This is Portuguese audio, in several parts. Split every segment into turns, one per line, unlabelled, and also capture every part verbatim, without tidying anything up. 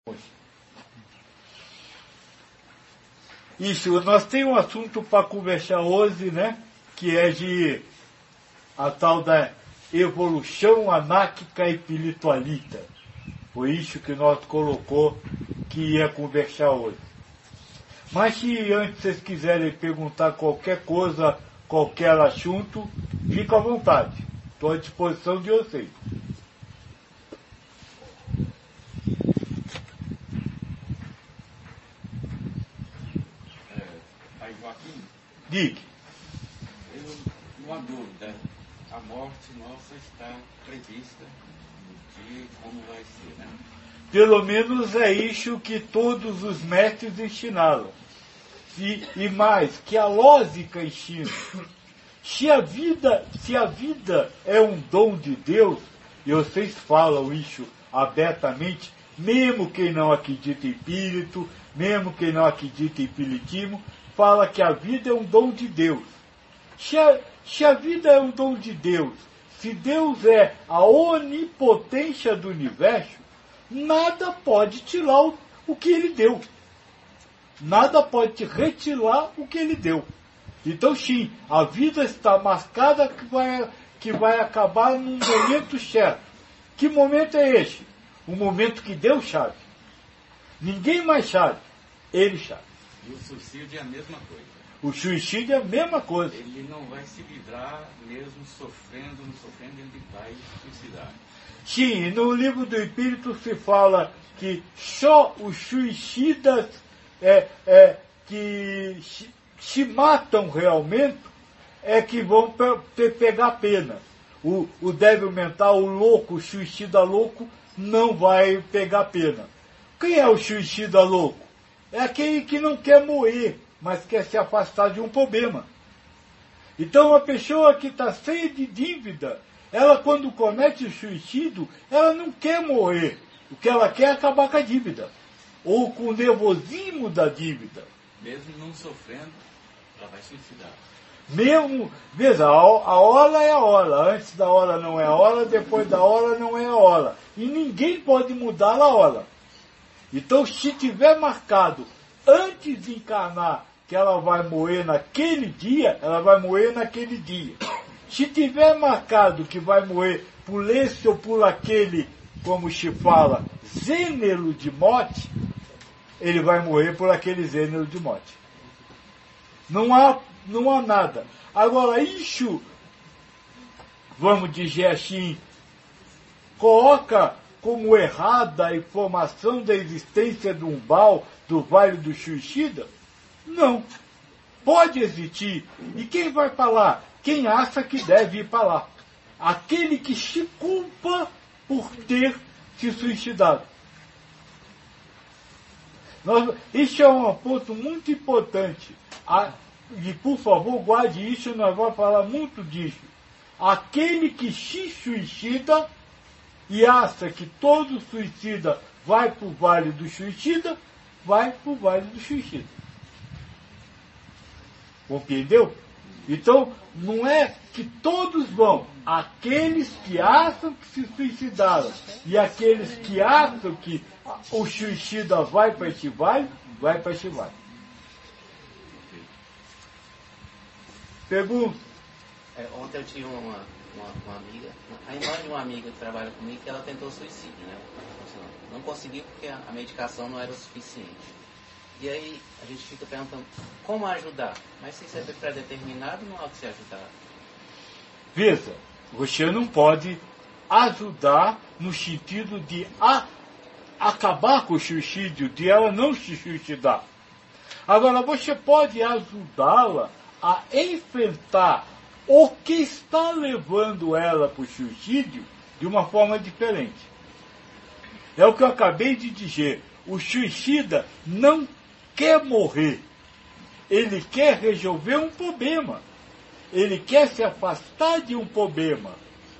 Isso, nós temos um assunto para conversar hoje, né? Que é de a tal da evolução anárquica e espiritualista. Foi isso que nós colocou que ia conversar hoje. Mas se antes vocês quiserem perguntar qualquer coisa, qualquer assunto, fica à vontade. Estou à disposição de vocês. Diga.
Uma dúvida. A morte nossa está prevista no dia como vai ser, né?
Pelo menos é isso que todos os mestres ensinaram. E, e mais, que a lógica ensina. Se a vida, se a vida é um dom de Deus, e vocês falam isso abertamente, mesmo quem não acredita em espírito, mesmo quem não acredita em espiritismo, fala que a vida é um dom de Deus. Se a, se a vida é um dom de Deus, se Deus é a onipotência do universo, nada pode tirar o, o que Ele deu. Nada pode retirar o que Ele deu. Então, sim, a vida está marcada que vai, que vai acabar num momento certo. Que momento é esse? O momento que Deus sabe. Ninguém mais sabe. Ele sabe.
E o suicídio é a mesma coisa.
O suicídio é a mesma coisa.
Ele não vai se livrar, mesmo sofrendo, não sofrendo, ele vai suicidar.
Sim, no livro do Espírito se fala que só os suicidas é, é, que se, se matam realmente é que vão pe, pe, pegar pena. O, o débil mental, o louco, o suicida louco, não vai pegar pena. Quem é o suicida louco? É aquele que não quer morrer, mas quer se afastar de um problema. Então, a pessoa que está cheia de dívida, ela, quando comete o suicídio, ela não quer morrer. O que ela quer é acabar com a dívida. Ou com o nervosismo da dívida.
Mesmo não sofrendo, ela vai suicidar.
Mesmo, veja, a, a hora é a hora. Antes da hora não é a hora, depois da hora não é a hora. E ninguém pode mudar a hora. Então, se tiver marcado antes de encarnar que ela vai morrer naquele dia, ela vai morrer naquele dia. Se tiver marcado que vai morrer por esse ou por aquele, como se fala, gênero de morte, ele vai morrer por aquele gênero de morte. Não há, não há nada. Agora, isso, vamos dizer assim, coloca como errada a informação da existência do umbral, do Vale do Suicida? Não. Pode existir. E quem vai falar? Quem acha que deve ir para lá. Aquele que se culpa por ter se suicidado. Nós, isso é um ponto muito importante. A, e, por favor, guarde isso, nós vamos falar muito disso. Aquele que se suicida e acha que todo suicida vai para o Vale do Suicida, vai para o Vale do Suicida. Compreendeu? Então, não é que todos vão. Aqueles que acham que se suicidaram e aqueles que acham que o suicida vai para esse vale, vai para esse vale. Pergunta.
É, ontem eu tive uma, uma, uma amiga, a irmã de uma amiga que trabalha comigo, que ela tentou suicídio, né? Não conseguiu porque a, a medicação não era o suficiente. E aí a gente fica perguntando como ajudar. Mas se isso é pré-determinado, não há que se ajudar.
Veja, você não pode ajudar no sentido de a, acabar com o suicídio, de ela não se suicidar. Agora, você pode ajudá-la a enfrentar o que está levando ela para o suicídio de uma forma diferente. É o que eu acabei de dizer. O suicida não quer morrer. Ele quer resolver um problema. Ele quer se afastar de um problema.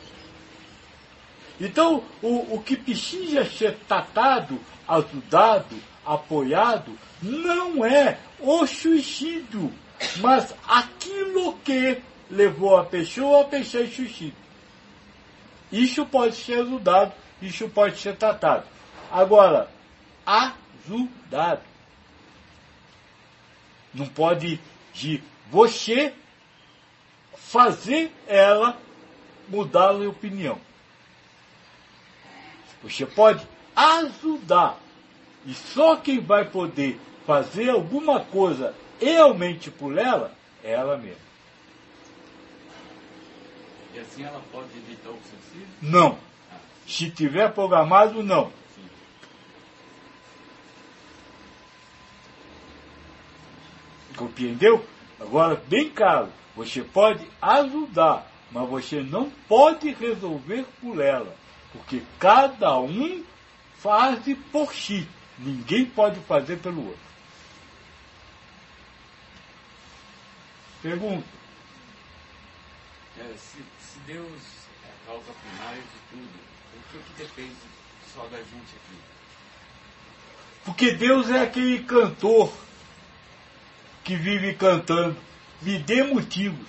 Então, o, o que precisa ser tratado, ajudado, apoiado, não é o suicídio, mas aquilo que levou a pessoa a pensar em suicídio. Isso pode ser ajudado, isso pode ser tratado. Agora, ajudado. Não pode de você fazer ela mudar de opinião. Você pode ajudar. E só quem vai poder fazer alguma coisa realmente por ela, é ela mesma.
E assim ela pode evitar o suicídio?
Não.
Ah.
Se tiver programado, não.
Sim.
Compreendeu? Agora, bem claro, você pode ajudar, mas você não pode resolver por ela. Porque cada um faz por si. Ninguém pode fazer pelo outro. Pergunta.
É, se, se Deus é a causa primária de tudo, por que, que depende só da gente aqui?
Porque Deus é aquele cantor que vive cantando. Me dê motivos.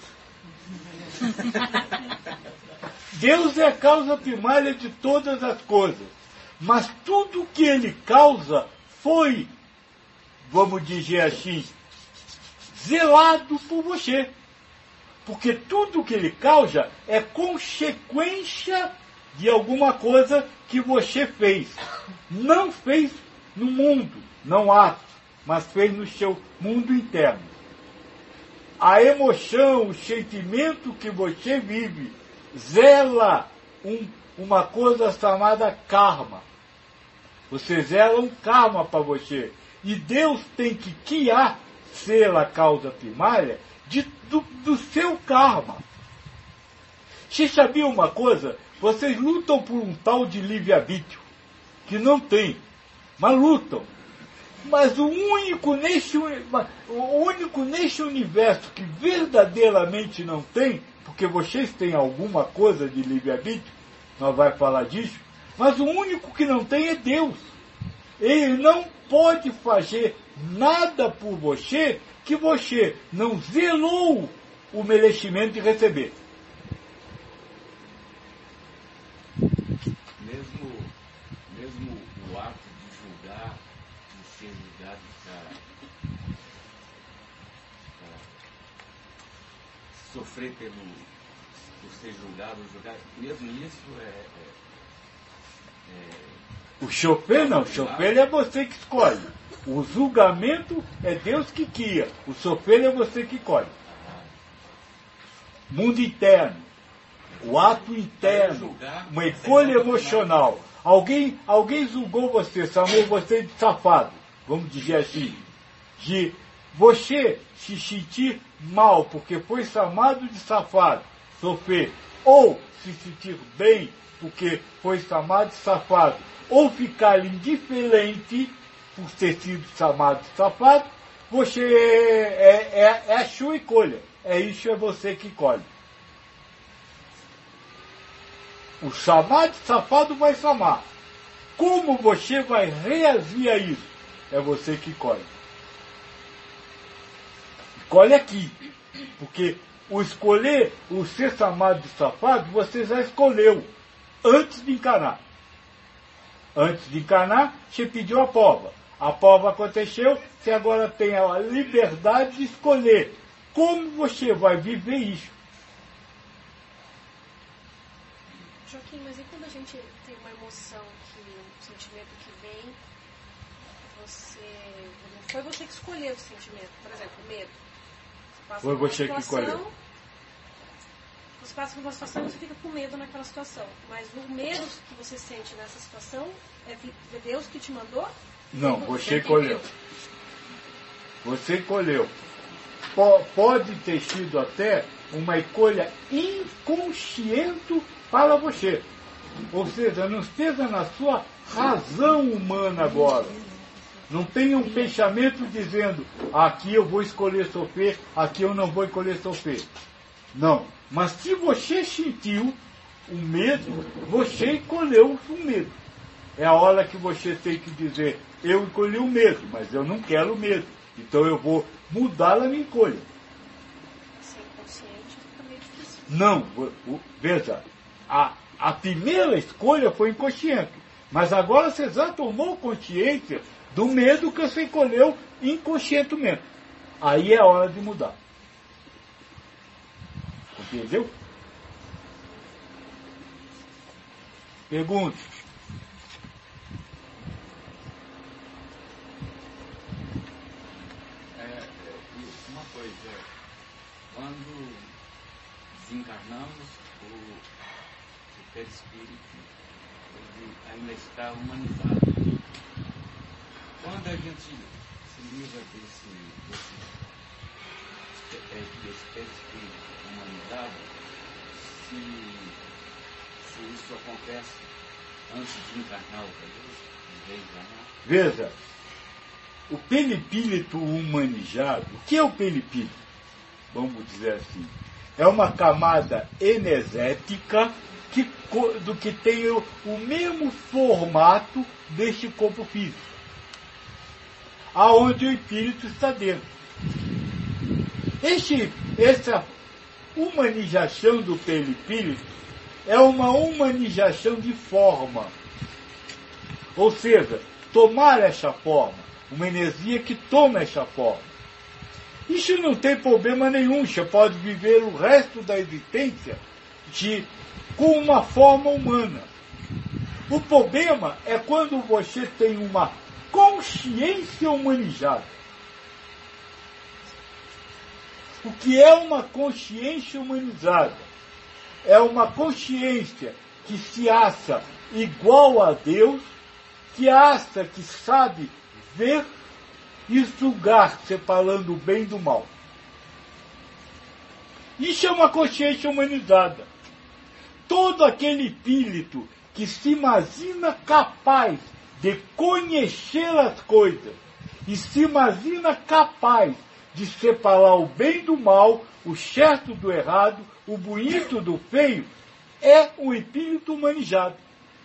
Deus é a causa primária de todas as coisas. Mas tudo que ele causa foi, vamos dizer assim, zelado por você. Porque tudo que ele causa é consequência de alguma coisa que você fez. Não fez no mundo, não ato, mas fez no seu mundo interno. A emoção, o sentimento que você vive, zela um, uma coisa chamada karma. Você zela um karma para você. E Deus tem que criar, ser a causa primária, de, do, do seu karma. Você sabia uma coisa? Vocês lutam por um tal de livre-arbítrio, que não tem, mas lutam. Mas o único, neste, o único neste universo que verdadeiramente não tem, porque vocês têm alguma coisa de livre-arbítrio, nós vamos falar disso, mas o único que não tem é Deus. Ele não pode fazer nada por você que você não zelou o merecimento de receber.
Mesmo, mesmo o ato de julgar, de ser julgado para, para sofrer pelo, por ser julgado, julgado, mesmo isso é... é, é
O chofer não, o chofer é você que escolhe. O julgamento é Deus que cria. O chofer é você que escolhe. Mundo interno. O ato interno. Uma escolha emocional. Alguém, alguém julgou você, chamou você de safado. Vamos dizer assim. De você se sentir mal porque foi chamado de safado, chofer. Ou se sentir bem porque foi chamado de safado. Ou ficar indiferente por ter sido chamado de safado, você é, é, é, é a sua escolha. É isso, é você que escolhe. O chamado de safado vai chamar. Como você vai reagir a isso? É você que escolhe. Escolhe aqui. Porque o escolher, o ser chamado de safado, você já escolheu antes de encarnar. Antes de encarnar, você pediu a prova. A prova aconteceu, você agora tem a liberdade de escolher como você vai viver isso.
Joaquim, mas e quando a gente tem uma emoção, que, um sentimento que vem, você, não foi você que escolheu o sentimento, por exemplo, o medo. Você passa
Foi
por uma
você que
situação,
escolheu.
Você passa por uma situação e você fica com medo naquela situação. Mas o medo que você sente nessa situação é Deus que te mandou?
Não, você escolheu. Você escolheu. Pode ter sido até uma escolha inconsciente para você. Ou seja, não esteja na sua razão humana agora. Não tenha um pensamento dizendo, aqui eu vou escolher sofrer, aqui eu não vou escolher sofrer. Não. Mas se você sentiu o medo, você escolheu o medo. É a hora que você tem que dizer, eu escolhi o medo, mas eu não quero o medo. Então eu vou mudar a minha escolha.
Ser inconsciente fica meio difícil.
Não, veja, a, a primeira escolha foi inconsciente. Mas agora você já tomou consciência do medo que você escolheu inconscientemente. Aí é a hora de mudar. Entendeu? Pergunte.
É, é, uma coisa, quando desencarnamos, o, o perispírito ele ainda está humanizado. Quando a gente se livra desse, desse, desse perispírito humanizado, se, se isso acontece antes de encarnar outra vez, de reencarnar?
Veja, o perispírito humanizado, o que é o perispírito? Vamos dizer assim, é uma camada energética que, do que tem o, o mesmo formato deste corpo físico, aonde o espírito está dentro. Este, essa humanização do perispírito é uma humanização de forma, ou seja, tomar essa forma, uma energia que toma essa forma. Isso não tem problema nenhum, você pode viver o resto da existência de, com uma forma humana. O problema é quando você tem uma consciência humanizada. O que é uma consciência humanizada? É uma consciência que se acha igual a Deus, que acha que sabe ver e julgar, separando o bem do mal. Isso é uma consciência humanizada. Todo aquele espírito que se imagina capaz de conhecer as coisas e se imagina capaz de separar o bem do mal, o certo do errado, o bonito do feio, é um espírito humanizado.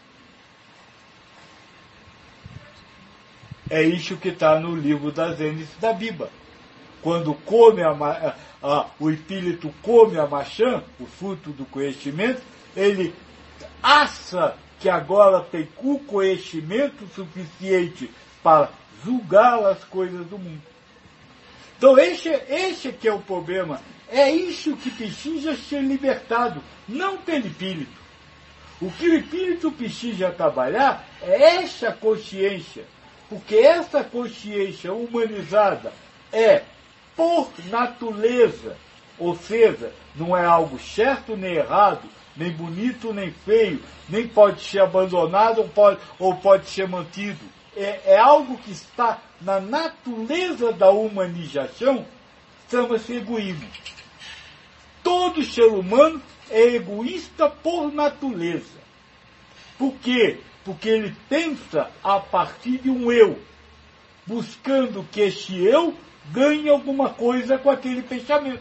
É isso que está no livro da Gênesis da Bíblia. Quando come a, a, a, o espírito come a maçã, o fruto do conhecimento, ele acha que agora tem o conhecimento suficiente para julgar as coisas do mundo. Então esse, esse que é o problema. É isso que precisa ser libertado, não pelo espírito. O que o espírito precisa trabalhar é essa consciência. Porque essa consciência humanizada é, por natureza, ou seja, não é algo certo nem errado, nem bonito nem feio, nem pode ser abandonado ou pode, ou pode ser mantido. É, é algo que está na natureza da humanização, chama-se egoísmo. Todo ser humano é egoísta por natureza. Por quê? Porque ele pensa a partir de um eu, buscando que esse eu ganhe alguma coisa com aquele pensamento.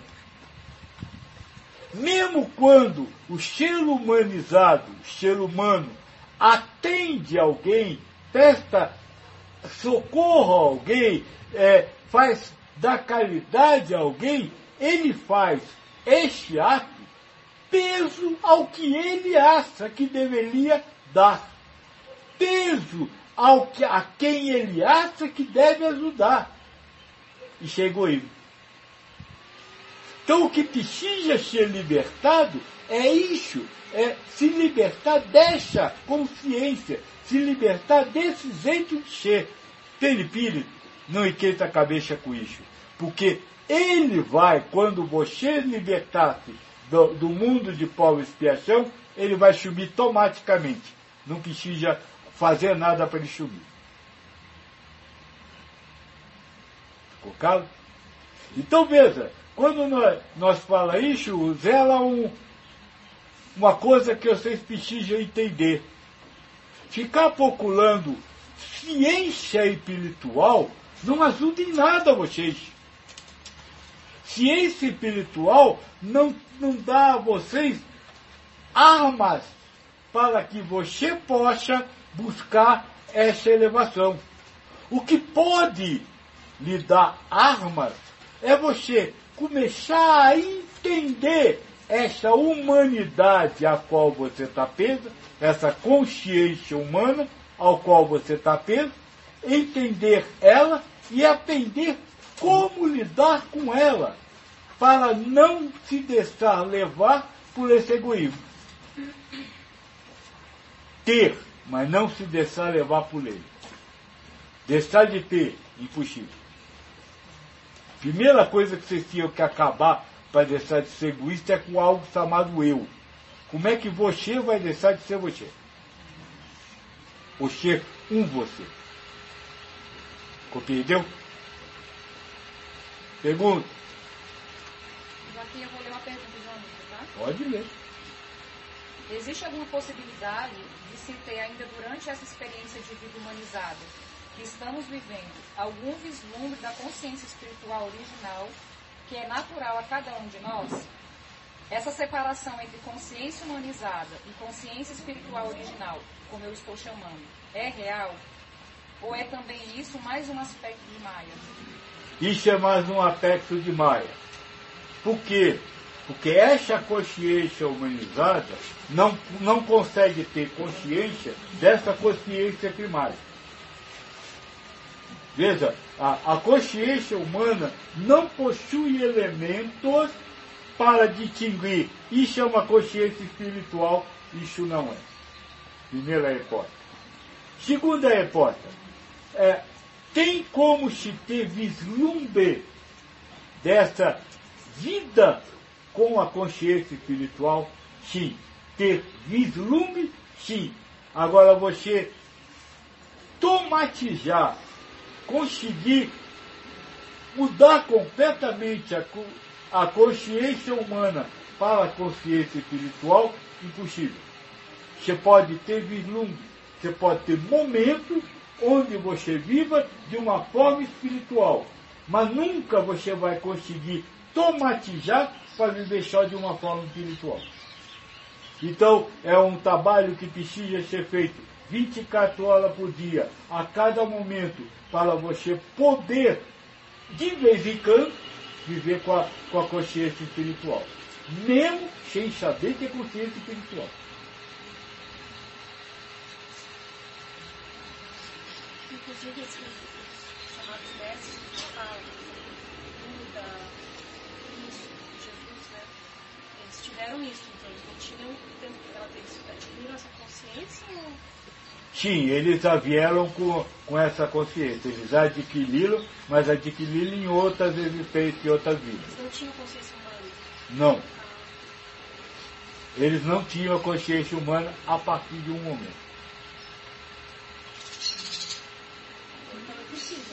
Mesmo quando o ser humanizado, o ser humano, atende alguém, presta socorro a alguém, é, faz dar caridade a alguém, ele faz este ato peso ao que ele acha que deveria dar. Peso ao que, a quem ele acha que deve ajudar. Isso é egoísmo. Então o que precisa ser libertado é isso, é se libertar dessa consciência, se libertar desse jeito de ser. Perispírito, não esquenta a cabeça com isso, porque ele vai, quando você libertar-se do, do mundo de prova e expiação, ele vai subir automaticamente. Não precisa fazer nada para ele subir. Ficou claro? Então veja, quando nós, nós falamos isso, zela um, uma coisa que vocês precisam entender. Ficar procurando ciência espiritual não ajuda em nada a vocês. Ciência espiritual não, não dá a vocês armas para que você possa buscar essa elevação. O que pode lhe dar armas é você começar a entender essa humanidade a qual você está presa, essa consciência humana, ao qual você está preso, entender ela e aprender como lidar com ela, para não se deixar levar por esse egoísmo. Ter, mas não se deixar levar por ele. Deixar de ter, impossível. Primeira coisa que vocês tinham que acabar para deixar de ser egoísta é com algo chamado eu. Como é que você vai deixar de ser você? Ou ser um você? Compreendeu? Pergunta.
Aqui eu vou ler uma pergunta de uma amiga, tá?
Pode ler.
Existe alguma possibilidade de se ter ainda durante essa experiência de vida humanizada que estamos vivendo algum vislumbre da consciência espiritual original que é natural a cada um de nós? Essa separação entre consciência humanizada e consciência espiritual original, como eu estou chamando, é real? Ou é também isso mais um aspecto de Maia?
Isso é mais um aspecto de Maia. Por quê? Porque essa consciência humanizada não, não consegue ter consciência dessa consciência primária. Veja, a, a consciência humana não possui elementos para distinguir. Isso é uma consciência espiritual, isso não é. Primeira hipótese. Segunda hipótese. É, tem como se ter vislumbre dessa vida com a consciência espiritual? Sim. Ter vislumbre? Sim. Agora você tomatizar, conseguir mudar completamente a, a consciência humana para a consciência espiritual, impossível. Você pode ter vislumbre, você pode ter momentos onde você viva de uma forma espiritual, mas nunca você vai conseguir tomatizar para viver só de uma forma espiritual. Então, é um trabalho que precisa ser feito vinte e quatro horas por dia, a cada momento, para você poder, de vez em quando, viver com a, com a consciência espiritual. Mesmo sem saber que é consciência espiritual.
Inclusive, esses chamados mestres que falam, Buda, isso, Jesus, né? Eles tiveram isso, então eles não tinham, eles adquiriram essa consciência ou...
Sim, eles já vieram com, com essa consciência. Eles adquiriram, mas adquiriram em outras existências, em outras vidas.
Eles não tinham consciência humana?
Não. Eles não tinham a consciência humana a partir de um momento.
Então não precisa.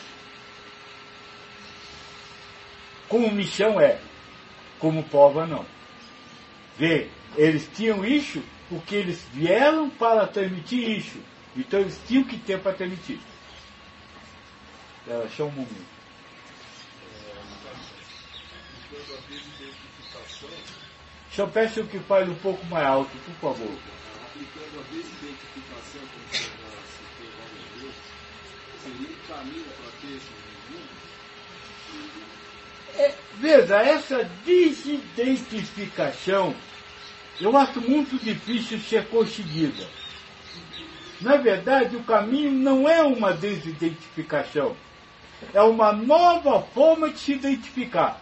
Como missão é, como prova não. Vê, eles tinham isso porque eles vieram para transmitir isso. Então eles tinham que ter para transmitir. É, só um momento. Só peço que fale um pouco mais alto, por favor.
Aplicando a desidentificação, como você já citou várias vezes, seria um caminho para ter esse movimento?
É, veja, essa desidentificação eu acho muito difícil ser conseguida. Na verdade, o caminho não é uma desidentificação. É uma nova forma de se identificar.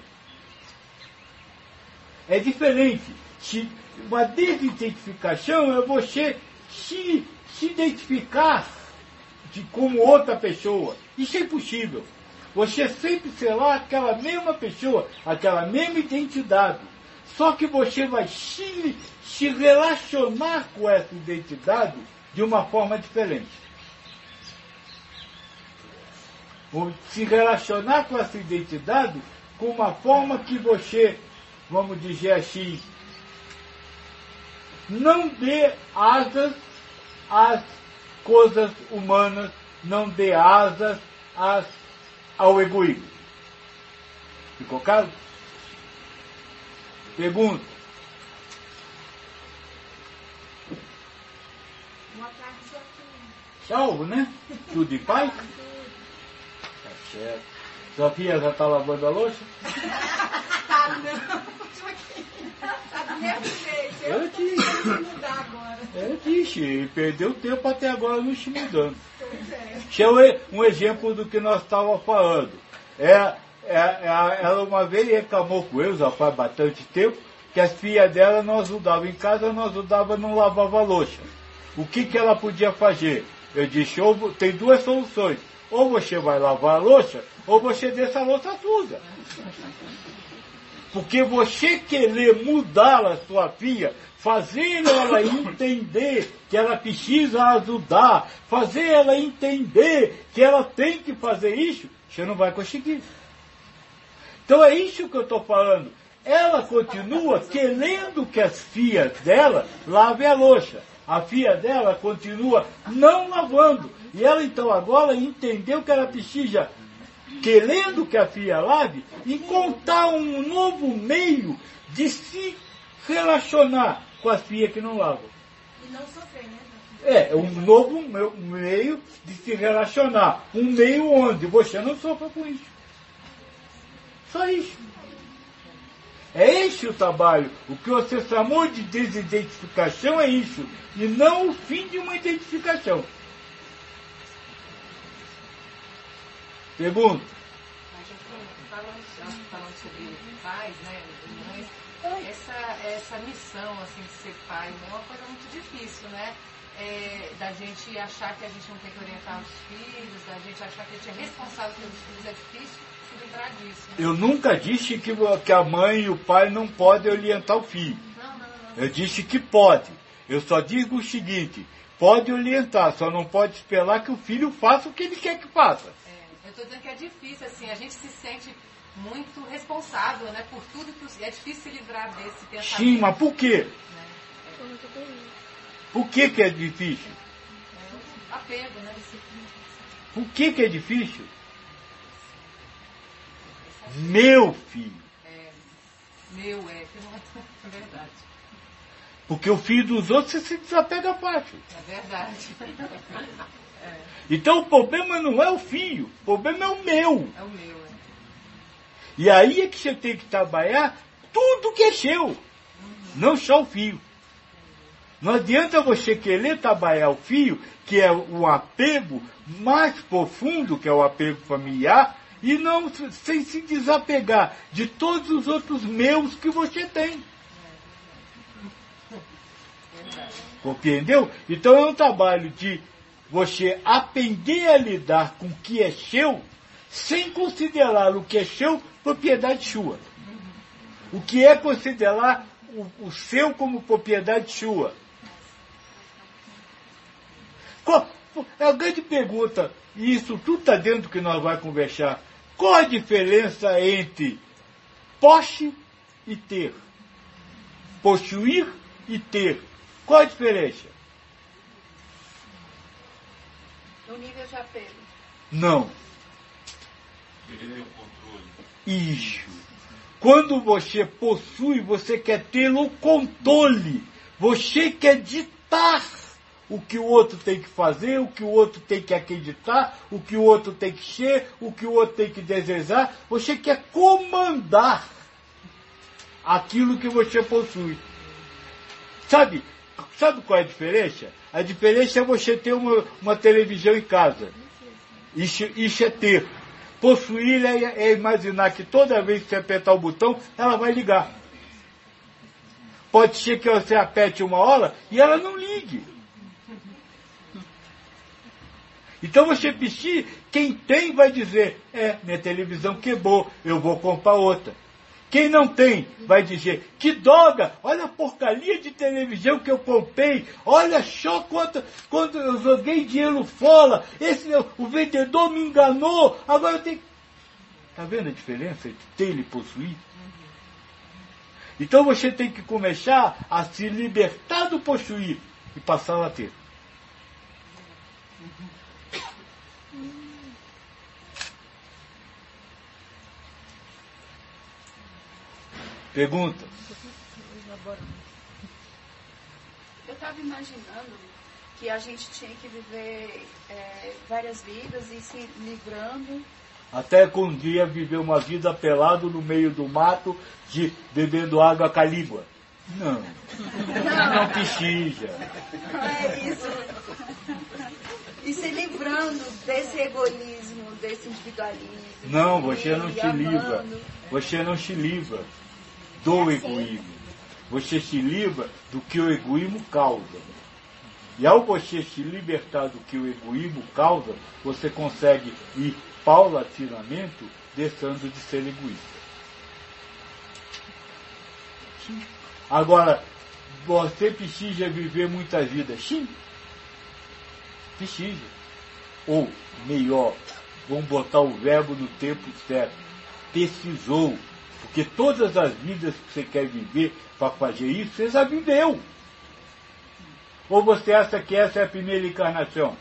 É diferente. Se uma desidentificação é você se, se identificar de, como outra pessoa. Isso é impossível. Você sempre será aquela mesma pessoa, aquela mesma identidade. Só que você vai se, se relacionar com essa identidade de uma forma diferente. Ou se relacionar com essa identidade com uma forma que você, vamos dizer assim, não dê asas às coisas humanas, não dê asas às, ao egoísmo. Ficou claro? Pergunta.
Boa tarde, Joaquim.
Salvo, né? Tudo em paz? Tá certo. Sofia já está lavando a louça?
Tá, não. Joaquim. Tá do mesmo jeito. Eu
Eu te...
vou mudar agora.
É, existe, e perdeu tempo até agora não se mudando. Deixa eu ver um exemplo do que nós estávamos falando. É, é, é, ela uma vez reclamou com eu, já faz bastante tempo, que as filhas dela não ajudavam em casa, não ajudavam, não lavava a louça. O que, que ela podia fazer? Eu disse, ou, tem duas soluções. Ou você vai lavar a louça, ou você deixa a louça suja. Porque você querer mudar a sua filha, fazer ela entender que ela precisa ajudar, fazer ela entender que ela tem que fazer isso, você não vai conseguir. Então é isso que eu estou falando. Ela continua querendo que as filhas dela lavem a louça. A filha dela continua não lavando. E ela então agora entendeu que ela precisa, querendo que a filha lave, encontrar um novo meio de se relacionar com as filhas que não lavam.
E não sofrer, né?
É, um novo meio de se relacionar. Um meio onde você não sofra com isso. Só isso. É esse o trabalho. O que você chamou de desidentificação é isso. E não o fim de uma identificação. Pergunta.
Falando, falando sobre pais, né, mães, essa, essa missão assim, de ser pai é uma coisa muito difícil, né? É, da gente achar que a gente não tem que orientar os filhos, da gente achar que a gente é responsável pelos filhos, é difícil se livrar disso. Né?
Eu nunca disse que, que a mãe e o pai não podem orientar o filho.
Não, não, não.
Eu disse que pode. Eu só digo o seguinte, pode orientar, só não pode esperar que o filho faça o que ele quer que faça.
É, eu estou dizendo que é difícil, assim, a gente se sente muito responsável, né, por tudo que os, é difícil se livrar desse pensamento.
Sim, mas por quê?
Né? É,
Por que que é difícil?
é apego, né?
Por que que é difícil? Meu filho.
É, meu é, que não é verdade.
Porque o filho dos outros você se desapega fácil.
É verdade. É,
Então o problema não é o filho, o problema é o meu.
é o meu, é.
E aí é que você tem que trabalhar tudo que é seu, não só o filho. Não adianta você querer trabalhar o filho, que é o apego mais profundo, que é o apego familiar, e não sem se desapegar de todos os outros meus que você tem. Compreendeu? Então é um trabalho de você aprender a lidar com o que é seu, sem considerar o que é seu propriedade sua. O que é considerar o, o seu como propriedade sua. Qual, é a grande pergunta, e isso tudo está dentro do que nós vamos conversar. Qual a diferença entre posse e ter? Possuir e ter. Qual a diferença?
No nível de apego.
Não.
Perder o controle.
Isso. Quando você possui, você quer ter o controle. Você quer ditar o que o outro tem que fazer, o que o outro tem que acreditar, o que o outro tem que ser, o que o outro tem que desejar. Você quer comandar aquilo que você possui. Sabe, sabe qual é a diferença? A diferença é você ter uma, uma televisão em casa. Isso, isso é ter. Possuir é, é imaginar que toda vez que você apertar o botão, ela vai ligar. Pode ser que você aperte uma hora e ela não ligue. Então você precisa, quem tem vai dizer, é, minha televisão quebrou, eu vou comprar outra. Quem não tem vai dizer, que droga, olha a porcaria de televisão que eu comprei, olha só quanto, quando eu joguei dinheiro fora, esse, o vendedor me enganou, agora eu tenho... Está vendo a diferença entre ter e possuir? Então você tem que começar a se libertar do possuir e passar a ter. Pergunta.
Eu estava imaginando que a gente tinha que viver é, várias vidas e se livrando.
Até que um dia viver uma vida pelado no meio do mato, de bebendo água calígua. Não.
Não.
Não pechija.
Não é isso. E se livrando desse egoísmo, desse individualismo.
Não, você não
e
se livra.
amando.
Você não se livra do
É assim.
egoísmo. Você se livra do que o egoísmo causa. E ao você se libertar do que o egoísmo causa, você consegue ir paulatinamente deixando de ser egoísta. Agora, você precisa viver muitas vidas. Sim. Precisa. Ou, melhor, vamos botar o verbo no tempo certo. Precisou. Porque todas as vidas que você quer viver para fazer isso, você já viveu. Ou você acha que essa é a primeira encarnação?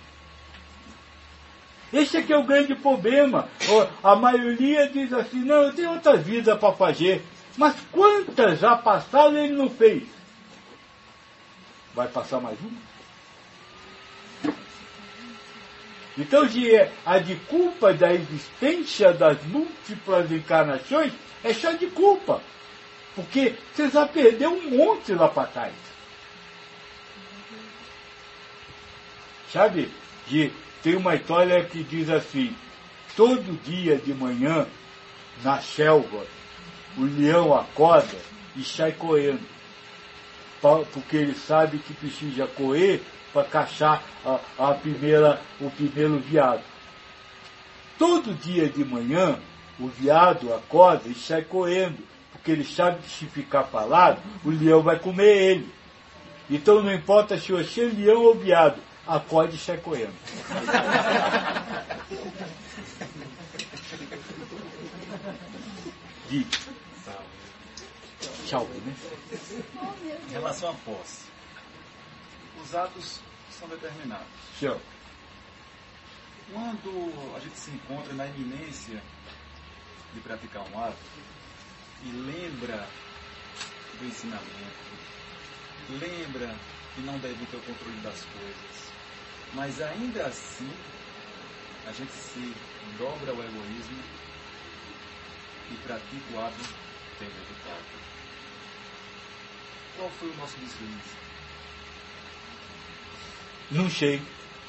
Esse aqui é o grande problema. A maioria diz assim, não, eu tenho outra vida para fazer. Mas quantas já passaram e ele não fez? Vai passar mais uma? Então, a de culpa da existência das múltiplas encarnações é só de culpa. Porque você já perdeu um monte lá para trás. Sabe? De, tem uma história que diz assim, todo dia de manhã, na selva, o leão acorda e sai correndo. Porque ele sabe que precisa correr para caçar a, a primeira, o primeiro veado. Todo dia de manhã, o veado acorda e sai correndo, porque ele sabe que se ficar parado, o leão vai comer ele. Então não importa se você é leão ou veado, acorde e sai correndo. Diga. Tchau, né?
Em relação à posse, os atos são determinados.
Tchau.
Quando a gente se encontra na iminência de praticar um ato e lembra do ensinamento, lembra que não deve ter o controle das coisas, mas ainda assim a gente se dobra ao egoísmo e pratica o ato tendo resultado. Qual foi o nosso deslize?
Não sei.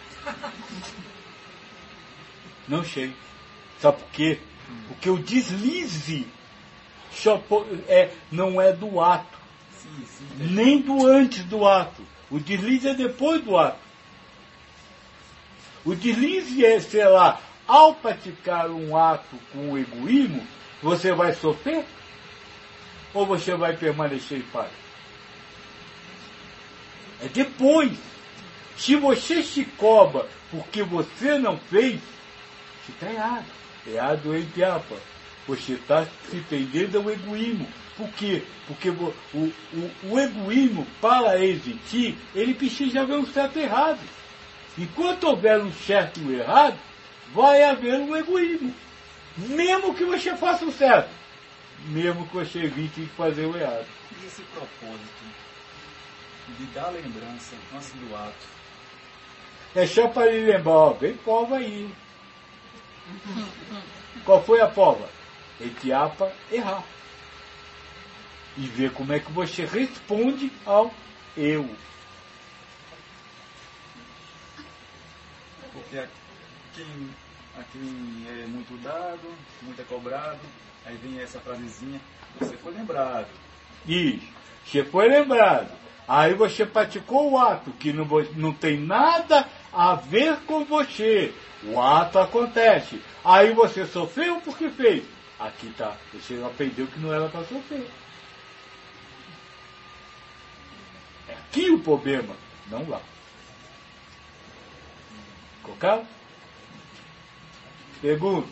Não sei. Sabe por quê? Porque o deslize só é, não é do ato.
Sim, sim,
nem do antes do ato. O deslize é depois do ato. O deslize é, sei lá, ao praticar um ato com o egoísmo, você vai sofrer? Ou você vai permanecer em paz? É depois. Se você se cobra porque você não fez, você está errado. Errado entre aspas. Você está se prendendo ao egoísmo. Por quê? Porque o, o, o egoísmo, para existir, ele precisa haver um certo e errado. Enquanto houver um certo e um errado, vai haver um egoísmo. Mesmo que você faça o certo. Mesmo que você evite de fazer o errado.
E esse propósito de dar lembrança antes do ato?
É só para lhe lembrar, ó, vem prova aí. Qual foi a prova? Etiapa errar. E ver como é que você responde ao eu.
Porque a quem, a quem é muito dado, muito é cobrado, aí vem essa frasezinha, você foi lembrado.
Isso, você foi lembrado. Aí você praticou o ato, que não, não tem nada a ver com você. O ato acontece. Aí você sofreu porque fez. Aqui está, você aprendeu que não era para sofrer. É aqui o problema, não lá. Cocado? Pergunta.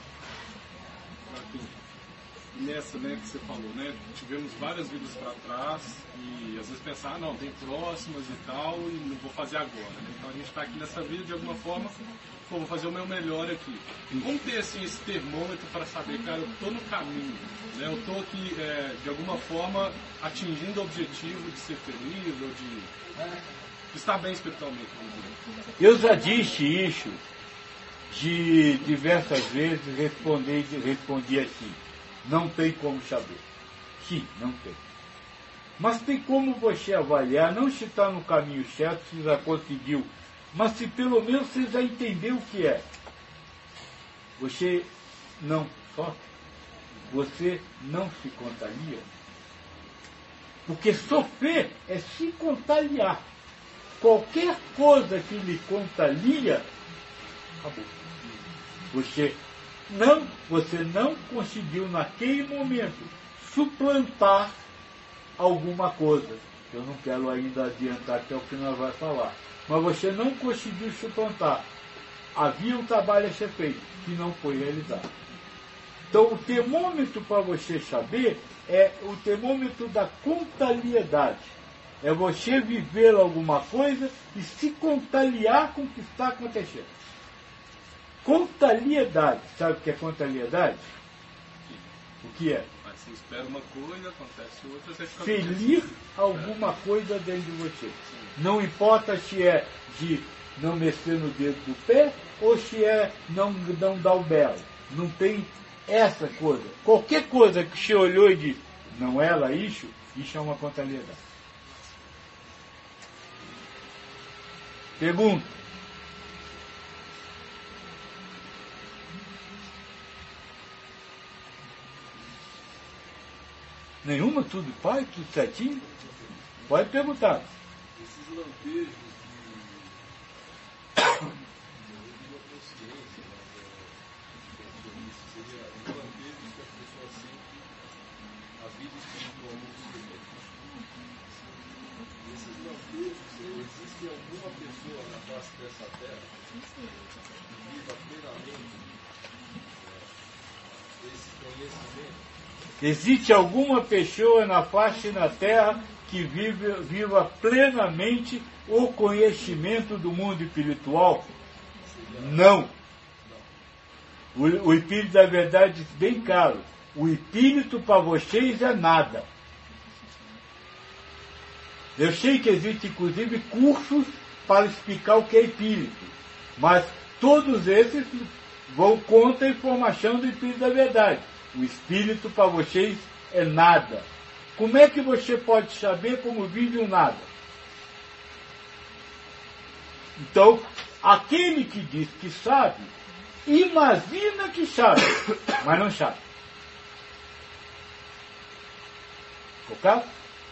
Nessa, né, que você falou, né? Tivemos várias vidas para trás e às vezes pensar, ah, não, tem próximas e tal, e não vou fazer agora, né? Então a gente está aqui nessa vida de alguma forma, pô, vou fazer o meu melhor aqui. Como ter assim, esse termômetro para saber, cara, eu estou no caminho, né? Eu estou aqui, é, de alguma forma, atingindo o objetivo de ser feliz ou de, é, de estar bem espiritualmente.
Eu já disse isso de diversas vezes, respondi, respondi assim. Não tem como saber. Sim, não tem. Mas tem como você avaliar, não se está no caminho certo, se já conseguiu, mas se pelo menos você já entendeu o que é. Você não sofre, você não se contagia. Porque sofrer é se contagiar. Qualquer coisa que lhe contagia, acabou. Você não, você não conseguiu naquele momento suplantar alguma coisa. Eu não quero ainda adiantar que é o que nós vamos falar. Mas você não conseguiu suplantar. Havia um trabalho a ser feito que não foi realizado. Então o termômetro para você saber é o termômetro da contaliedade. É você viver alguma coisa e se contaliar com o que está acontecendo. Contaliedade. Sabe o que é contaliedade? O que é?
Mas você espera uma coisa, acontece outra, você fica...
Felir alguma coisa dentro de você. Não importa se é de não mexer no dedo do pé ou se é não, não dar o belo. Não tem essa coisa. Qualquer coisa que você olhou e disse, não é lá isso, isso é uma contaliedade. Pergunta. Nenhuma? Tudo pai? Tudo certinho? Pode perguntar.
Esses lampejos de consciência, seria um lampejo que a pessoa sente a vida espiritual no Senhor. Esses lampejos, existe alguma pessoa na face dessa terra que viva plenamente esse conhecimento?
Existe alguma pessoa na face da terra que vive, viva plenamente o conhecimento do mundo espiritual? Não. O, o Espírito da Verdade diz bem claro, o Espírito para vocês é nada. Eu sei que existem inclusive cursos para explicar o que é Espírito, mas todos esses vão contra a informação do Espírito da Verdade. O Espírito para vocês é nada. Como é que você pode saber como vive o nada? Então, aquele que diz que sabe, imagina que sabe, mas não sabe. Ficou?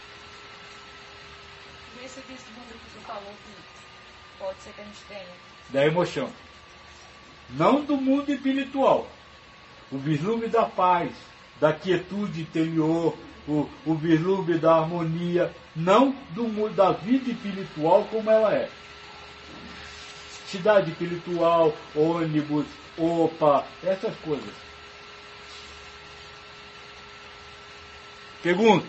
E esse vislumbre que tu falou que pode ser que a gente tenha?
Da emoção. Não do mundo espiritual. O vislumbre da paz, da quietude interior, o, o vislumbre da harmonia, não do, da vida espiritual como ela é. Cidade espiritual, ônibus, opa, essas coisas. Pergunta.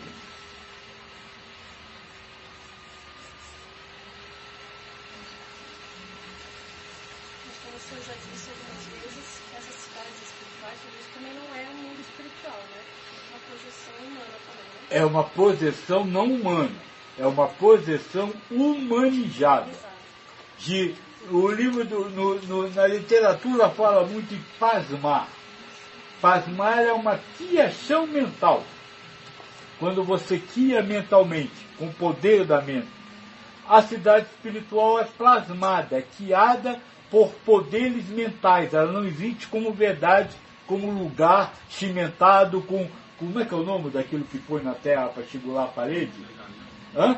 Como o senhor já disse algumas vezes, essas cidades espirituais, isso também não é um mundo espiritual, né? É uma projeção humana também, né?
É uma projeção não humana, é uma projeção humanizada. De, o livro do, no, no, na literatura fala muito em pasmar. Pasmar é uma criação mental. Quando você cria mentalmente, com o poder da mente. A cidade espiritual é plasmada, é criada por poderes mentais. Ela não existe como verdade, como lugar cimentado com... Como é que é o nome daquilo que põe na terra para segurar a parede? Hã?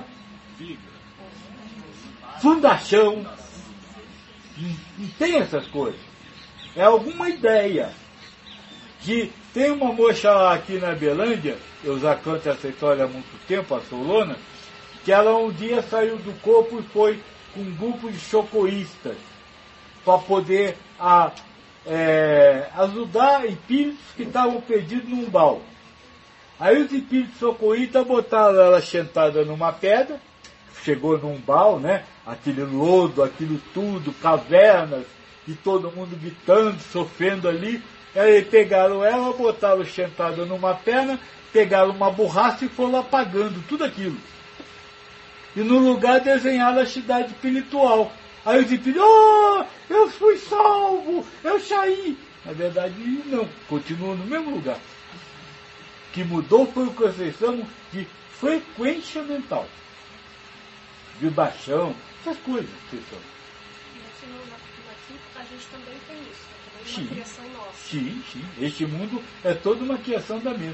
Fundação. Não tem essas coisas. É alguma ideia. Que tem uma moça lá aqui na Belândia, eu já canto essa história há muito tempo, a Solona, que ela um dia saiu do corpo e foi com um grupo de socorristas para poder a, é, ajudar espíritos que estavam perdidos num umbral. Aí os espíritos socorristas botaram ela sentada numa pedra, chegou num umbral, né? Aquele lodo, aquilo tudo, cavernas, e todo mundo gritando, sofrendo ali. Aí pegaram ela, botaram sentada numa perna, pegaram uma borracha e foram apagando tudo aquilo. E no lugar desenharam a cidade espiritual. Aí os espíritos, oh, eu fui salvo, eu saí. Na verdade, não, continua no mesmo lugar. O que mudou foi o que vocês chamam de frequência mental. Vibração, essas coisas que são.
E aqui, no, aqui a gente também tem isso, né? Também
Sim.
uma criação nossa.
Sim, sim. Este mundo é toda uma criação da mente.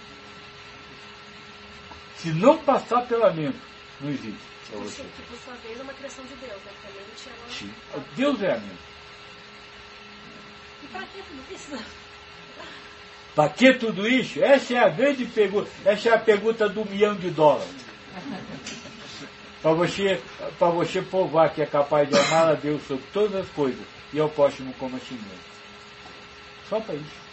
Se não passar pela mente, não existe para
Que,
você.
que por sua vez é uma criação de Deus, né? Porque a mente ela...
Sim. Deus é a mente.
E para que tudo isso?
Para que tudo isso? Essa é a grande pergunta. Essa é a pergunta do milhão de dólares. Para você, para você provar que é capaz de amar a Deus sobre todas as coisas e ao próximo como a si mesmo. Só para isso.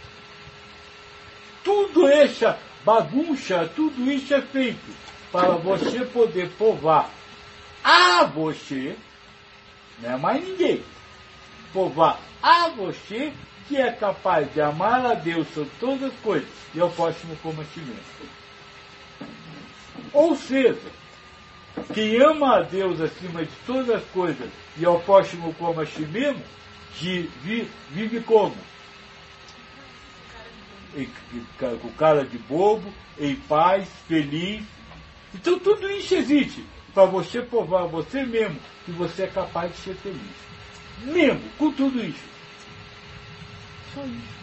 Tudo essa bagunça, tudo isso é feito para você poder provar a você, não é mais ninguém, provar a você que é capaz de amar a Deus sobre todas as coisas e ao próximo como a si mesmo. Ou seja, quem ama a Deus acima de todas as coisas e ao próximo como a si mesmo, vive, vive como? Com cara de bobo, em paz, feliz. Então tudo isso existe para você provar a você mesmo que você é capaz de ser feliz. Mesmo com tudo isso. Só isso.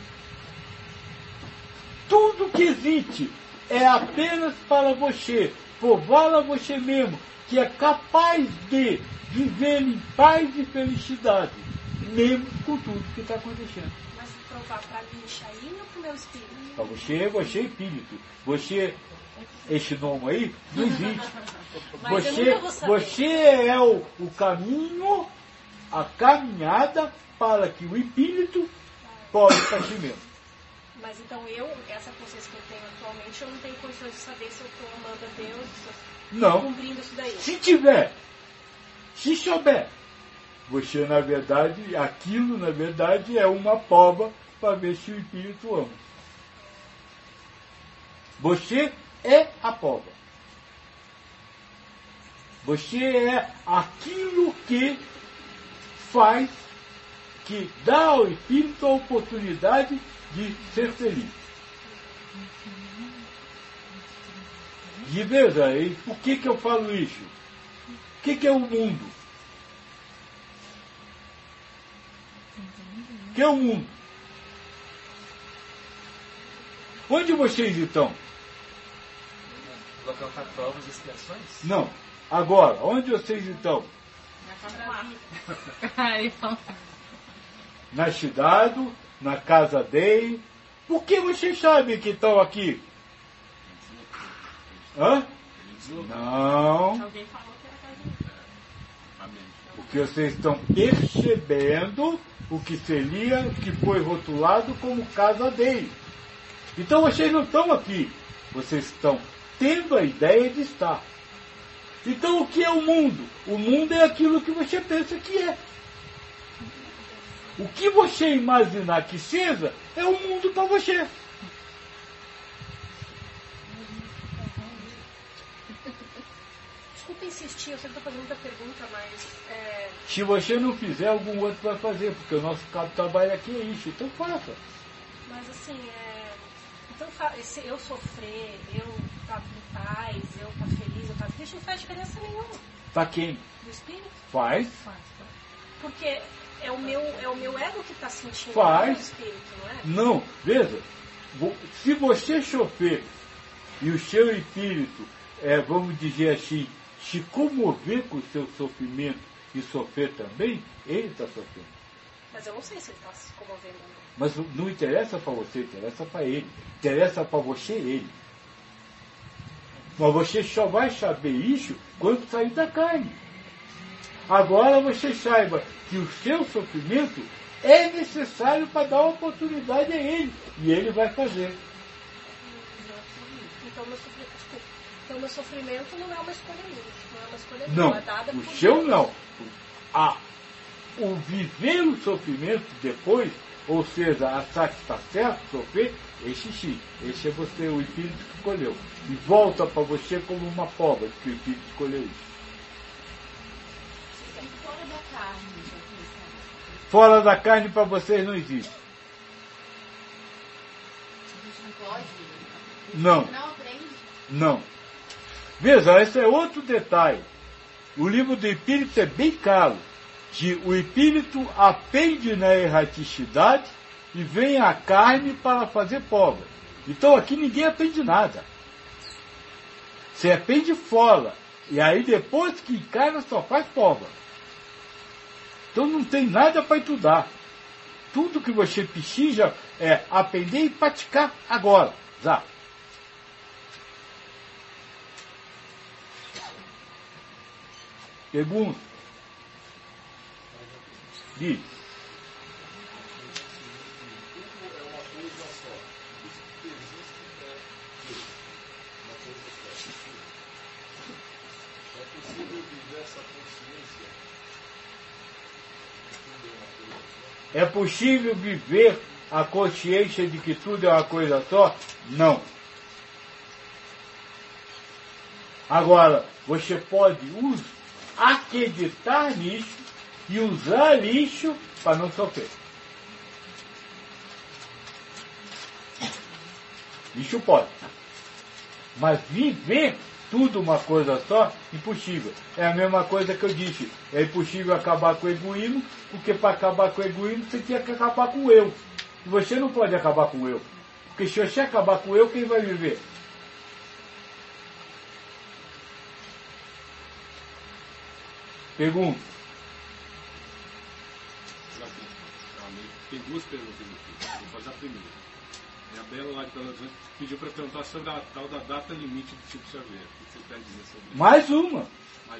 Tudo que existe é apenas para você provar a você mesmo que é capaz de viver em paz e felicidade, mesmo com tudo que está acontecendo.
Mas provar para mim, Chaim, ou para o meu espírito?
Para você, você é espírito. Você, esse nome aí, não existe.
Mas eu
Você,
nunca vou saber.
você é o, o caminho, a caminhada para que o espírito possa para si mesmo.
Mas então eu, essa consciência que eu tenho atualmente, eu não tenho condições de saber se eu estou amando a Deus, se eu
Não.
estou cumprindo isso daí.
Se tiver, se souber, você, na verdade, aquilo, na verdade, é uma prova para ver se o espírito ama. Você é a prova. Você é aquilo que faz, que dá ao espírito a oportunidade de ser feliz. E veja, e por que, que eu falo isso? O que, que é o mundo? O que é o mundo? Onde vocês estão?
Local para provas e expiações?
Não. Agora, onde vocês estão? Na cidade, na casa dele. Por que vocês sabem que estão aqui? Hã? Não.
Alguém falou que era casa de
Porque vocês estão percebendo o que seria, que foi rotulado como casa dele. Então vocês não estão aqui. Vocês estão tendo a ideia de estar. Então o que é o mundo? O mundo é aquilo que você pensa que é. O que você imaginar que seja, é o mundo para você.
Desculpa insistir, eu sei que estou fazendo muita pergunta, mas... É...
Se você não fizer, algum outro vai fazer, porque o nosso cabo de trabalho aqui é isso. Então faça.
Mas assim, é... Então, se eu sofrer, eu estar em paz, eu estar feliz, eu estar triste, não faz diferença nenhuma.
Para quem?
Do espírito?
Faz.
Porque é o meu, é o meu ego que está sentindo,
Faz.
não é o espírito, não é?
Não, veja, se você sofrer e o seu espírito, é, vamos dizer assim, se comover com o seu sofrimento e sofrer também, ele está sofrendo.
Mas eu não sei se ele está se comovendo.
Mas não interessa para você, interessa para ele. Interessa para você ele. Mas você só vai saber isso quando sair da carne. Agora você saiba que o seu sofrimento é necessário para dar oportunidade a ele. E ele vai fazer.
Então meu sofrimento, desculpa. Então meu sofrimento não é uma escolha minha. Não é uma escolha
Não,
minha. É dada
o
por
seu
Deus.
não. A, o viver o sofrimento depois, ou seja, achar que está certo sofrer, esse sim. Esse é você, o espírito que escolheu. E volta para você como uma prova de que o espírito escolheu isso.
fora da carne.
Fora da carne para vocês não existe.
A gente não pode.
Não.
Não aprende.
Não. Veja, esse é outro detalhe. O livro do Espírito é bem claro, que o Espírito apende na erraticidade e vem a carne para fazer prova. Então aqui ninguém aprende nada. Você aprende fora. E aí depois que encarna só faz prova. Então não tem nada para estudar. Tudo que você precisa é aprender e praticar agora. Já. Pergunta. Diz. É possível viver a consciência de que tudo é uma coisa só? Não. Agora, você pode acreditar nisso e usar lixo para não sofrer. Isso pode. Mas viver tudo uma coisa só, impossível. É a mesma coisa que eu disse. É impossível acabar com o egoísmo, porque para acabar com o egoísmo você tinha que acabar com o eu. E você não pode acabar com o eu. Porque se você acabar com o eu, quem vai viver? Pergunta.
Tem duas perguntas aqui. Vou fazer a primeira. A Bela lá de Belo Horizonte pediu para perguntar sobre a tal da data limite do Chico Xavier. O que você quer dizer sobre isso?
Mais uma.
Mais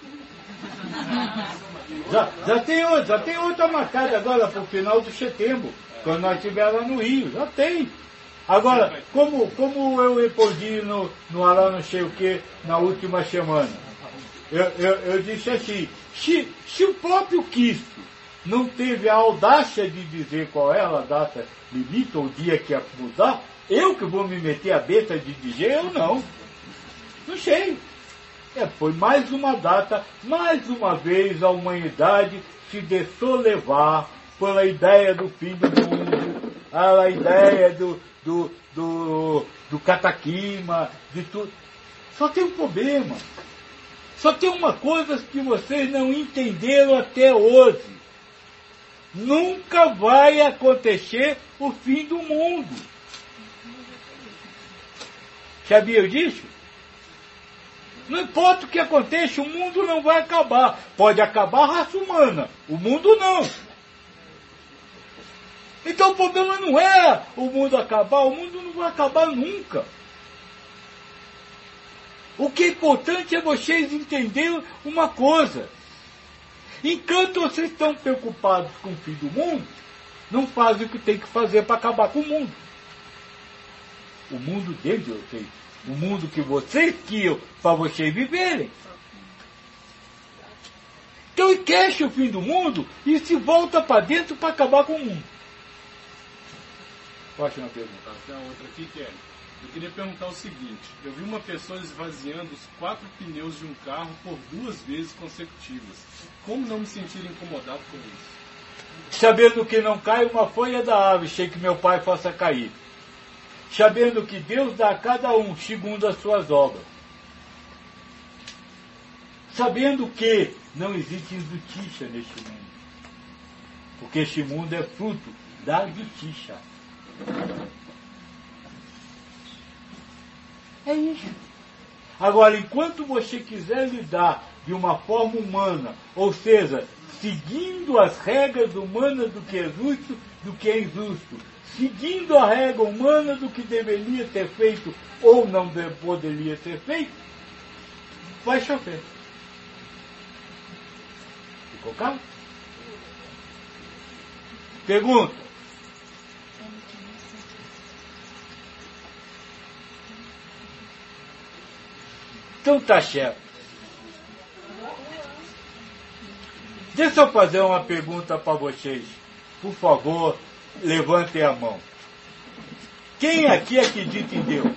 uma.
Já, já, tem outra, já tem outra marcada agora para o final de setembro, é. Quando nós estivermos lá no Rio. Já tem. Agora, como, como eu respondi no, no Alá não sei o que na última semana, eu, eu, eu disse assim, se, se o próprio Cristo não teve a audácia de dizer qual é a data limite ou o dia que ia mudar, eu que vou me meter a besta de dizer, eu não. Não sei. É, foi mais uma data, mais uma vez a humanidade se deixou levar pela ideia do fim do mundo, a ideia do, do, do, do cataquima, de tudo. Só tem um problema. Só tem uma coisa que vocês não entenderam até hoje. Nunca vai acontecer o fim do mundo. Sabia disso? Não importa o que aconteça, o mundo não vai acabar. Pode acabar a raça humana, o mundo não. Então o problema não é o mundo acabar, o mundo não vai acabar nunca. O que é importante é vocês entenderem uma coisa. Enquanto vocês estão preocupados com o fim do mundo, não fazem o que tem que fazer para acabar com o mundo. O mundo dentro de vocês. O mundo que vocês criam para vocês viverem. Então esquece o fim do mundo e se volta para dentro para acabar com o mundo. Próxima pergunta.
Tem outra aqui que é... Eu queria perguntar o seguinte, eu vi uma pessoa esvaziando os quatro pneus de um carro por duas vezes consecutivas. Como não me sentir incomodado com isso?
Sabendo que não cai uma folha da árvore, sei que meu pai faça cair. Sabendo que Deus dá a cada um segundo as suas obras. Sabendo que não existe injustiça neste mundo. Porque este mundo é fruto da justiça. É isso. Agora, enquanto você quiser lidar de uma forma humana, ou seja, seguindo as regras humanas do que é justo, do que é injusto, seguindo a regra humana do que deveria ter feito ou não poderia ter feito, vai chover. Ficou claro? Pergunta. Então tá certo. Deixa eu fazer uma pergunta para vocês. Por favor, levantem a mão. Quem aqui acredita em Deus?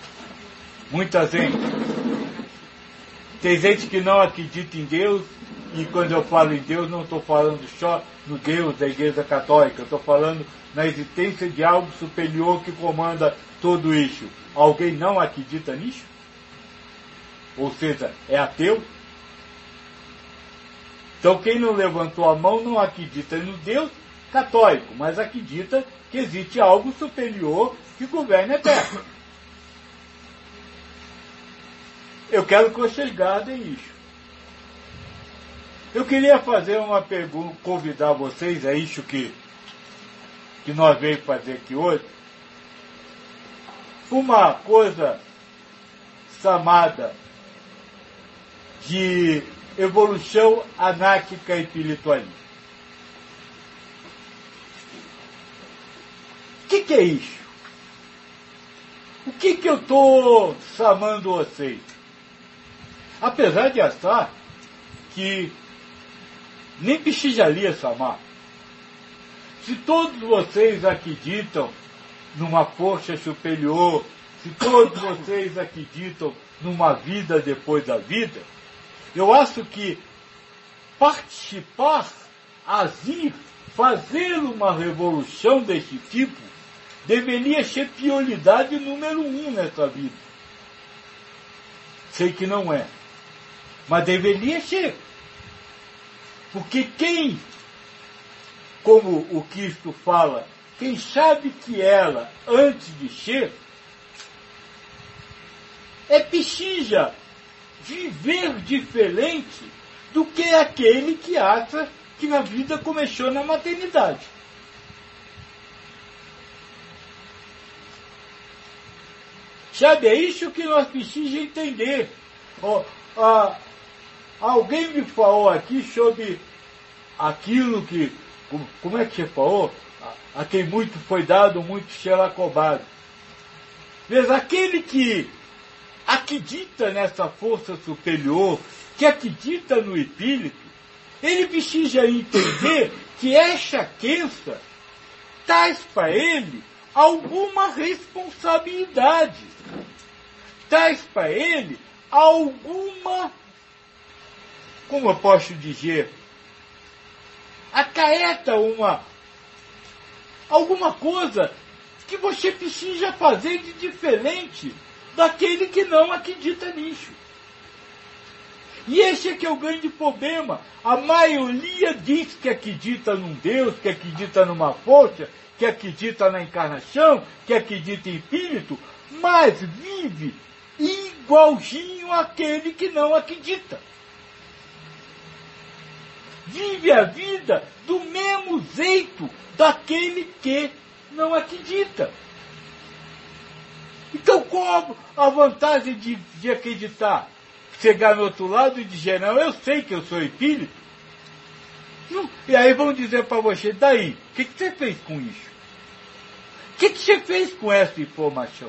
Muita gente. Tem gente que não acredita em Deus e quando eu falo em Deus, não estou falando só no Deus da Igreja Católica, estou falando na existência de algo superior que comanda todo isso. Alguém não acredita nisso? Ou seja, é ateu? Então quem não levantou a mão não acredita no Deus católico, mas acredita que existe algo superior que governa a Terra. Eu quero que vocês guardem isso. Eu queria fazer uma pergunta, convidar vocês, é isso que, que nós veio fazer aqui hoje, uma coisa chamada de evolução anárquica e espiritualista. O que, que é isso? O que, que eu estou chamando vocês? Apesar de achar que nem precisaria chamar. Se todos vocês acreditam numa força superior, se todos vocês acreditam numa vida depois da vida, eu acho que participar, agir, fazer uma revolução desse tipo, deveria ser prioridade número um nessa vida. Sei que não é, mas deveria ser. Porque quem, como o Cristo fala, quem sabe que ela, antes de ser, é precisa viver diferente do que aquele que acha que a vida começou na maternidade. Sabe, é isso que nós precisamos entender. Oh, ah, alguém me falou aqui sobre aquilo que, como, como é que você falou? A, a quem muito foi dado, muito será cobrado. Veja, aquele que acredita nessa força superior, que acredita no espírito, ele precisa entender que essa crença traz para ele alguma responsabilidade, traz para ele alguma, como eu posso dizer, acarreta uma, alguma coisa que você precisa fazer de diferente daquele que não acredita nisso. E esse é que é o grande problema. A maioria diz que acredita num Deus, que acredita numa força, que acredita na encarnação, que acredita em espírito, mas vive igualzinho àquele que não acredita. Vive a vida do mesmo jeito daquele que não acredita. Então qual a vantagem de, de acreditar? Chegar no outro lado e dizer, não, eu sei que eu sou espírito. Não. E aí vão dizer para você, daí, o que, que você fez com isso? O que, que você fez com essa informação?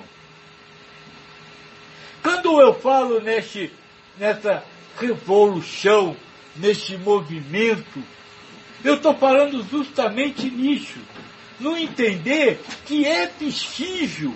Quando eu falo nesse, nessa revolução, nesse movimento, eu estou falando justamente nisso. No entender que é preciso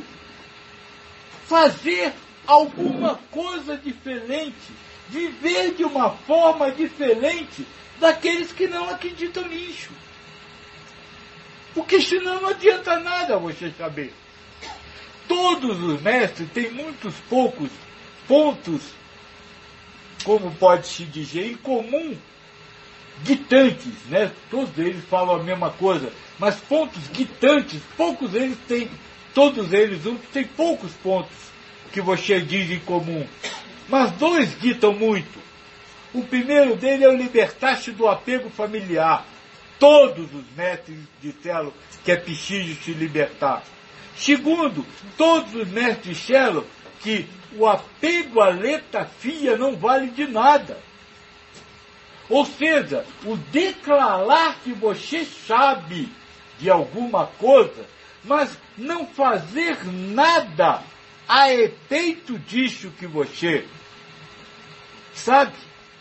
fazer alguma coisa diferente, viver de uma forma diferente daqueles que não acreditam nisso. Porque senão não adianta nada você saber. Todos os mestres têm muitos poucos pontos, como pode-se dizer, em comum, guitantes, né? Todos eles falam a mesma coisa, mas pontos guitantes, poucos eles têm, todos eles juntos têm poucos pontos que você diz em comum. Mas dois guitam muito. O primeiro dele é o libertar-se do apego familiar. Todos os mestres disseram que é preciso se libertar. Segundo, todos os mestres disseram que o apego à letra fia não vale de nada. Ou seja, o declarar que você sabe de alguma coisa, mas não fazer nada a efeito disso que você sabe,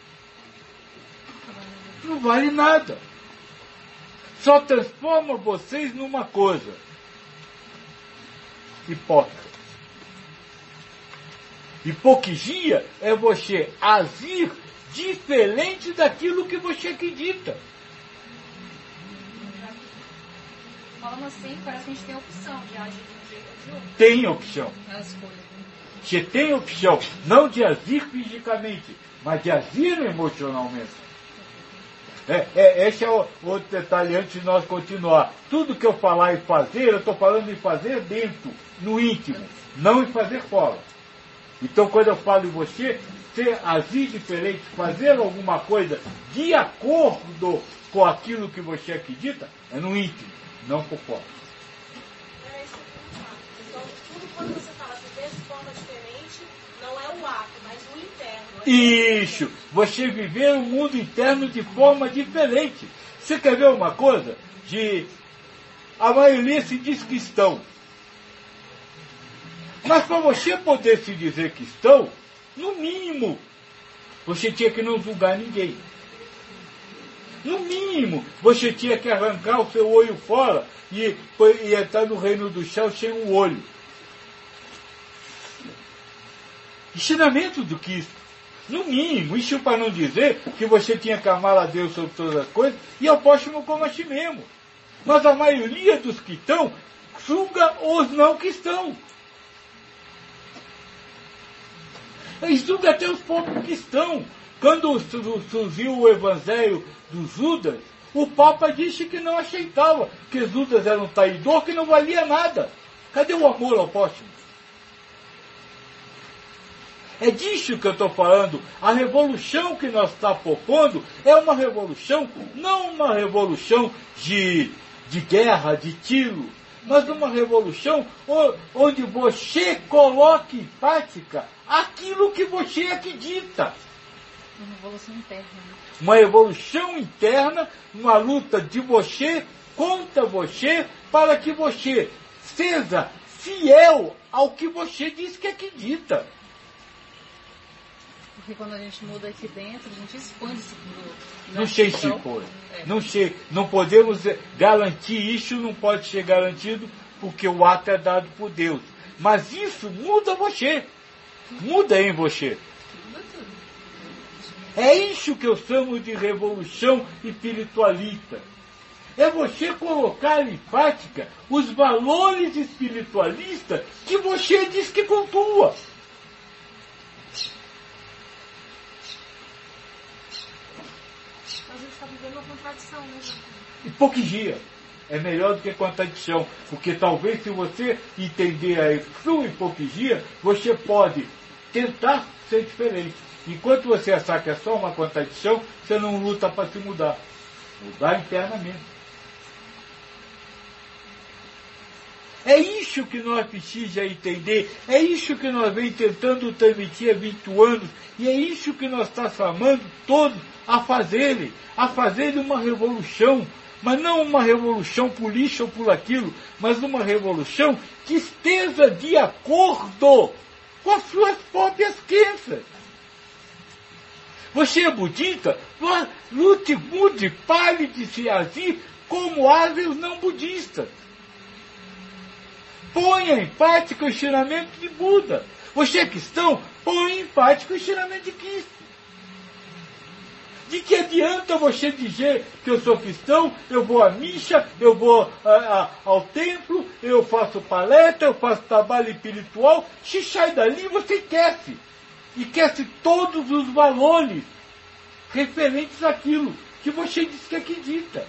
não vale nada. Só transforma vocês numa coisa: hipócrita. Hipocrisia é você agir diferente daquilo que você acredita.
Falando assim, parece que a gente tem a opção de agir de um jeito ou de outro.
Tem opção.
É a escolha.
Você tem opção, não de agir fisicamente, mas de agir emocionalmente. É, é, esse é o outro detalhe antes de nós continuar. Tudo que eu falar e fazer, eu estou falando em fazer dentro, no íntimo, não em fazer fora. Então, quando eu falo em você, ser, agir diferente, fazer alguma coisa de acordo com aquilo que você acredita, é no íntimo, não por fora.
É isso que eu falo. Então, tudo quando você fala viver de forma diferente, não é o ato, mas o interno. É
Isso! Você viver o mundo interno de forma diferente. Você quer ver uma coisa? De a maioria se diz cristão. Mas para você poder se dizer cristão, no mínimo, você tinha que não julgar ninguém. No mínimo, você tinha que arrancar o seu olho fora e, e entrar no reino do céu sem um olho. Ensinamento do Cristo. No mínimo, isso para não dizer que você tinha que amar a Deus sobre todas as coisas e ao próximo como a si mesmo. Mas a maioria dos cristãos julga os não cristãos. Eles julgam até os próprios cristãos. Quando surgiu o evangelho dos Judas, o Papa disse que não aceitava, que Judas era um traidor que não valia nada. Cadê o amor ao próximo? É disso que eu estou falando. A revolução que nós estamos propondo é uma revolução, não uma revolução de, de guerra, de tiro, mas uma revolução onde você coloca em prática aquilo que você acredita.
Uma revolução interna. Né?
Uma revolução interna, uma luta de você contra você, para que você seja fiel ao que você diz que acredita.
Porque quando a gente muda aqui dentro, a gente expande isso pro outro.
Não sei se foi. Não sei. Não podemos garantir isso, não pode ser garantido, porque o ato é dado por Deus. Mas isso muda você. Muda em você. É isso que eu chamo de revolução espiritualista. É você colocar em prática os valores espiritualistas que você diz que cultua.
Mas a gente está vivendo uma contradição, né, Joaquim?
Hipocrisia é melhor do que contradição, porque talvez se você entender a sua hipocrisia, você pode tentar ser diferente. Enquanto você achar que é só uma contradição, você não luta para se mudar. Mudar internamente. É isso que nós precisamos entender, é isso que nós vem tentando transmitir há vinte anos, e é isso que nós estamos chamando todos a fazerem, a fazerem uma revolução, mas não uma revolução por isso ou por aquilo, mas uma revolução que esteja de acordo com as suas próprias crenças. Você é budista? Lute, mude, pare de se agir como agem os não budistas. Ponha em prática o ensinamento de Buda. Você é cristão? Ponha em prática o ensinamento de Cristo. De que adianta você dizer que eu sou cristão, eu vou à missa, eu vou a, a, ao templo, eu faço palestra, eu faço trabalho espiritual, se sai dali você esquece. E esquece todos os valores referentes àquilo que você diz que acredita.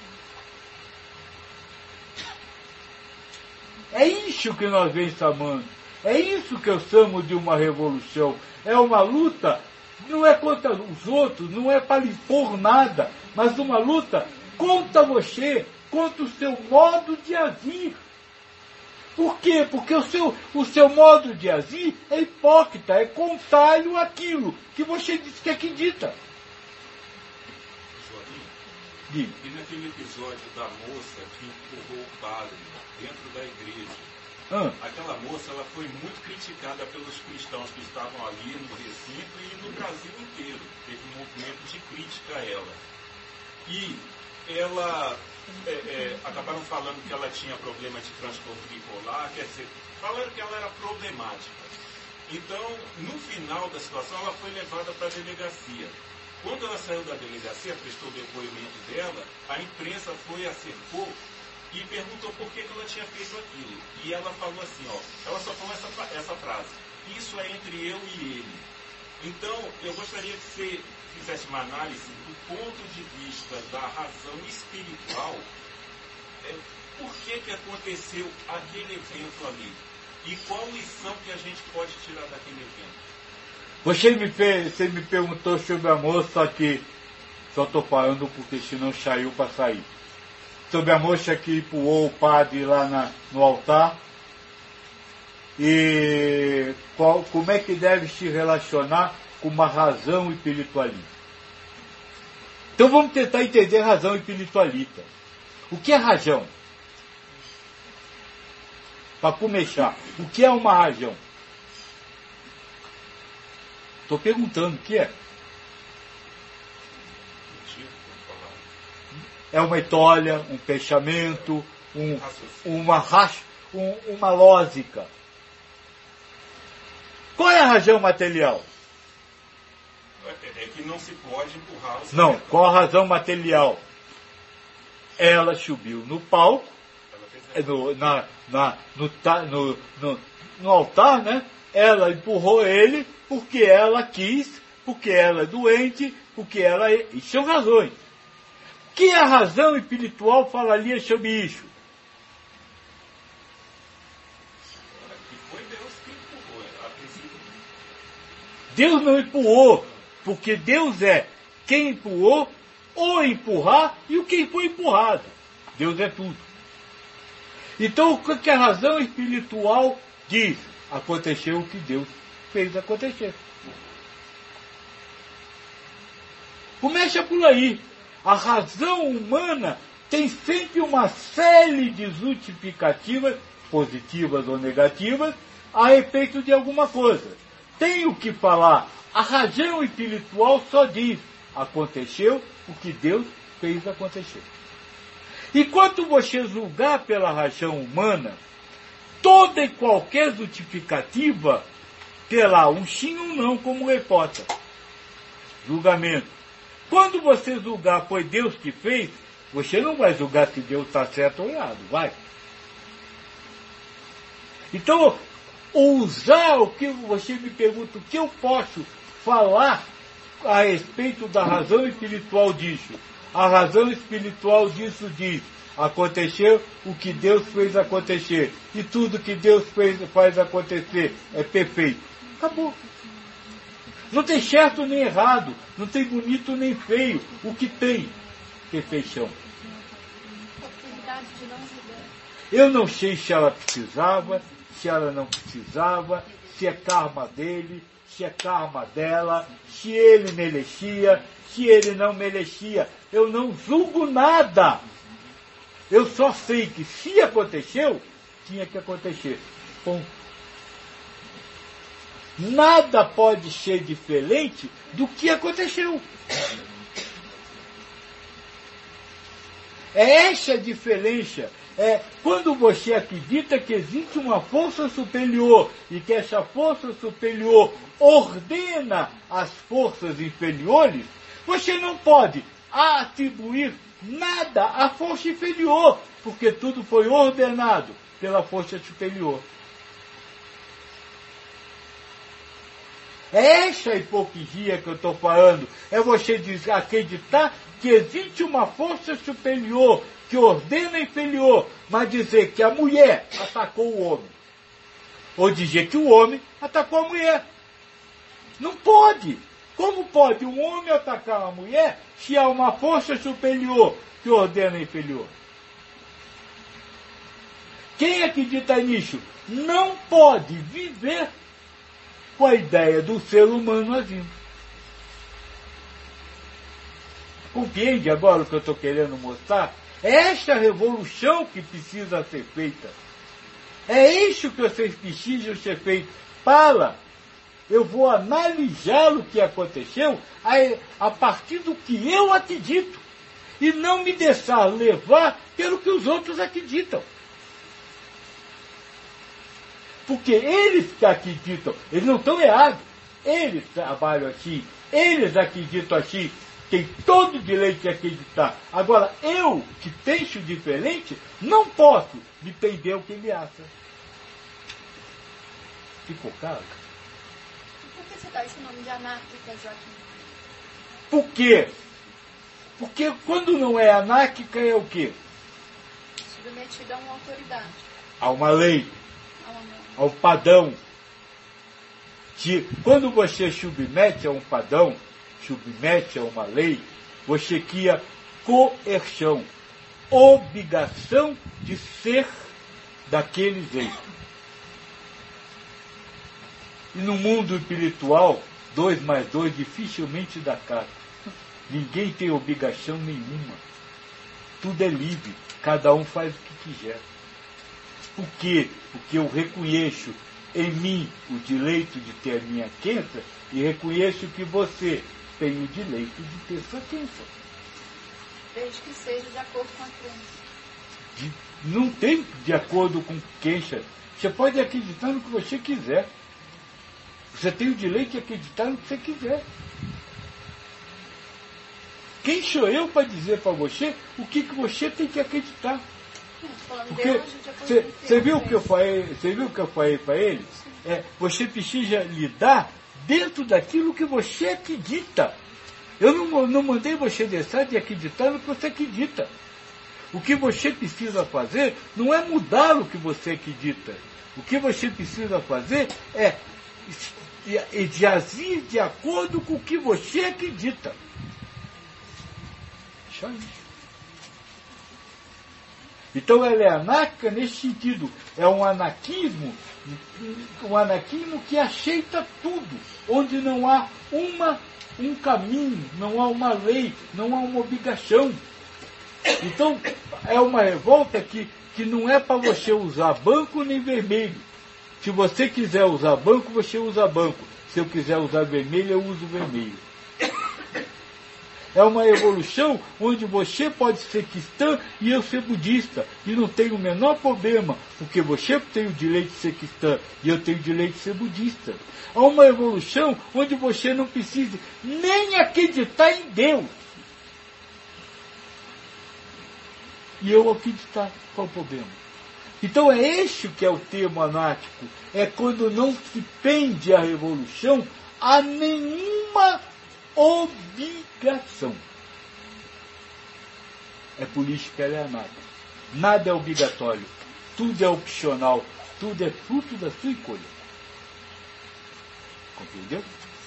É isso que nós vem chamando. É isso que eu chamo de uma revolução. É uma luta, não é contra os outros, não é para impor nada, mas uma luta contra você, contra o seu modo de agir. Por quê? Porque o seu, o seu modo de agir é hipócrita, é contrário àquilo que você diz que acredita.
Diga. E naquele episódio da moça que empurrou o padre dentro da igreja, ah. aquela moça ela foi muito criticada pelos cristãos que estavam ali no recinto e no Brasil inteiro. Teve um movimento de crítica a ela. E ela... É, é, acabaram falando que ela tinha problema de transtorno bipolar, quer dizer, falaram que ela era problemática. Então, no final da situação, ela foi levada para a delegacia. Quando ela saiu da delegacia, prestou o depoimento dela, a imprensa foi, a cercou e perguntou por que, que ela tinha feito aquilo. E ela falou assim, ó, ela só falou essa, essa frase, isso é entre eu e ele. Então, eu gostaria que você fizesse uma análise do ponto de vista da razão espiritual, é, por que, que aconteceu aquele evento ali? E qual lição que a gente pode tirar daquele evento?
Você me, você me perguntou sobre a moça que só estou falando porque senão saiu para sair. Sobre a moça que empurrou o padre lá na, no altar. E qual, como é que deve se relacionar com uma razão espiritualista. Então vamos tentar entender a razão espiritualista. O que é razão? Para começar, o que é uma razão? Estou perguntando, o que é? É uma história, um pensamento, um, uma, um, uma lógica. Qual é a razão material?
É que não se pode empurrar os
Não, qual a razão material? Ela subiu no palco, no, na, na, no, no, no, no altar, né? Ela empurrou ele porque ela quis, porque ela é doente, porque ela é... Isso são razões. Que a razão espiritual falaria sobre isso?
Foi Deus que empurrou, a princípio.
Deus não empurrou, porque Deus é quem empurrou, ou empurrar, e o que foi empurrado. Deus é tudo. Então, o que a razão espiritual diz? Aconteceu o que Deus fez acontecer. Começa por aí. A razão humana tem sempre uma série de justificativas, positivas ou negativas, a respeito de alguma coisa. Tenho que falar. A razão espiritual só diz, aconteceu o que Deus fez acontecer. Enquanto você julgar pela razão humana, toda e qualquer justificativa terá um sim ou um não como resposta. Julgamento. Quando você julgar foi Deus que fez, você não vai julgar se Deus está certo ou errado, vai. Então, usar o que você me pergunta, o que eu posso falar a respeito da razão espiritual disso? A razão espiritual disso diz, aconteceu o que Deus fez acontecer. E tudo que Deus fez, faz acontecer é perfeito. Acabou. Não tem certo nem errado, não tem bonito nem feio. O que tem? Perfeição. Eu não sei se ela precisava, se ela não precisava, se é karma dele, se é karma dela, se ele merecia, se ele não merecia. Eu não julgo nada. Eu só sei que se aconteceu, tinha que acontecer. Ponto. Nada pode ser diferente do que aconteceu. É essa a diferença. É quando você acredita que existe uma força superior e que essa força superior ordena as forças inferiores, você não pode atribuir nada à força inferior, porque tudo foi ordenado pela força superior. É essa a hipocrisia que eu estou falando. É você dizer, acreditar que existe uma força superior que ordena a inferior, mas dizer que a mulher atacou o homem. Ou dizer que o homem atacou a mulher. Não pode. Como pode um homem atacar a mulher se há uma força superior que ordena a inferior? Quem acredita nisso não pode viver com a ideia do ser humano agindo. Compreende agora o que eu estou querendo mostrar? É esta revolução que precisa ser feita. É isso que vocês precisam ser feito. Para, eu vou analisar o que aconteceu a, a partir do que eu acredito. E não me deixar levar pelo que os outros acreditam. Porque eles que acreditam, eles não estão errados. Eles trabalham assim, eles acreditam assim, tem todo o direito de acreditar. Agora, eu, que penso diferente, não posso depender do que ele acha. Ficou claro?
Por que você dá esse nome de anárquica, Joaquim?
Por quê? Porque quando não é anárquica é o quê?
Submetida a uma autoridade.
A uma lei.
A uma...
Ao padrão. Que, quando você submete a um padrão, submete a uma lei, você cria coerção, obrigação de ser daquele jeito. E no mundo espiritual, dois mais dois dificilmente dá casa. Ninguém tem obrigação nenhuma. Tudo é livre, cada um faz o que quiser. Por quê? Porque eu reconheço em mim o direito de ter a minha crença e reconheço que você tem o direito de ter sua crença.
Desde que seja de acordo com a crença.
De, não tem de acordo com crença. Você pode acreditar no que você quiser. Você tem o direito de acreditar no que você quiser. Quem sou eu para dizer para você o que, que você tem que acreditar? Porque você viu o que eu falei, você viu o que eu falei para eles? É, você precisa lidar dentro daquilo que você acredita. Eu não, não mandei você deixar de acreditar no que você acredita. O que você precisa fazer não é mudar o que você acredita. O que você precisa fazer é de agir de acordo com o que você acredita. Só isso. Então ela é anárquica nesse sentido. É um anarquismo, um anarquismo que aceita tudo, onde não há uma, um caminho, não há uma lei, não há uma obrigação. Então é uma revolta que, que não é para você usar branco nem vermelho. Se você quiser usar branco, você usa branco. Se eu quiser usar vermelho, eu uso vermelho. É uma evolução onde você pode ser cristã e eu ser budista. E não tem o menor problema, porque você tem o direito de ser cristã e eu tenho o direito de ser budista. Há uma evolução onde você não precisa nem acreditar em Deus. E eu acreditar, qual o problema? Então é este que é o termo anárquico. É quando não se pende a revolução a nenhuma obrigação. É por isso que ela é anárquica. Nada é obrigatório. Tudo é opcional. Tudo é fruto da sua escolha. Compreendeu?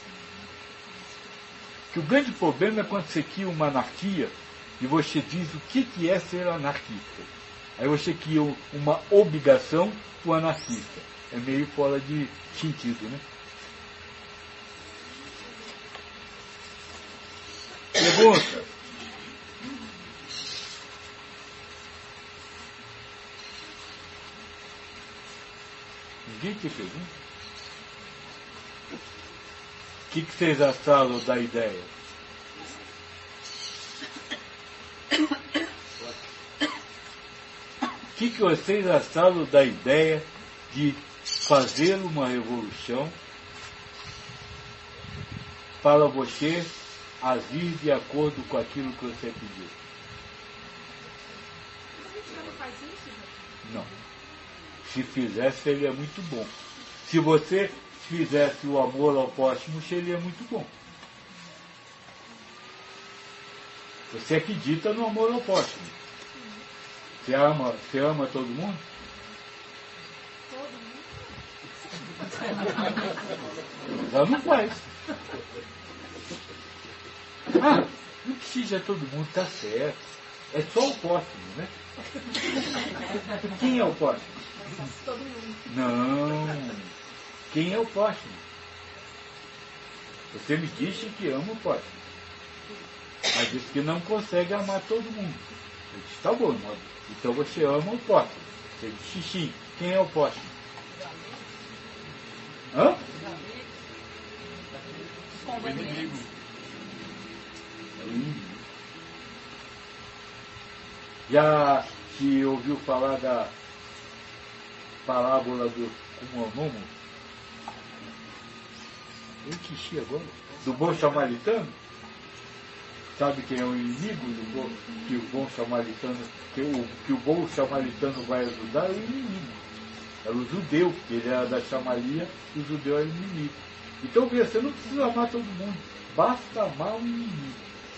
Que o grande problema é quando você cria uma anarquia e você diz o que, que é ser anarquista. Aí você cria uma obrigação para o anarquista. É meio fora de sentido, né? Pergunta. Ninguém te pergunta? O que, que vocês acharam da ideia? O que, que vocês acharam da ideia de fazer uma revolução para você agir de acordo com aquilo que você pediu? Não. Se fizesse, seria muito bom. Se você fizesse o amor ao próximo, seria muito bom. Você acredita no amor ao próximo. Você ama, você ama todo mundo? Todo mundo? Já não faz. Ah, não precisa todo mundo, tá certo. É só o próximo, né? Quem é o próximo?
Todo mundo.
Não. Quem é o próximo? Você me disse que ama o próximo. Mas disse que não consegue amar todo mundo. Eu disse, tá bom, então você ama o próximo. Você disse sim. Quem é o próximo? Hã?
O inimigo.
É o inimigo. Já se ouviu falar da parábola do Como é o nome? Eu esqueci agora. Do bom samaritano? Sabe quem é o inimigo do bom, que o bom samaritano, que o, que o bom samaritano vai ajudar? É o inimigo. Era o judeu, porque ele era da chamaria e o judeu era o inimigo. Então, veja, você não precisa amar todo mundo, basta amar o inimigo.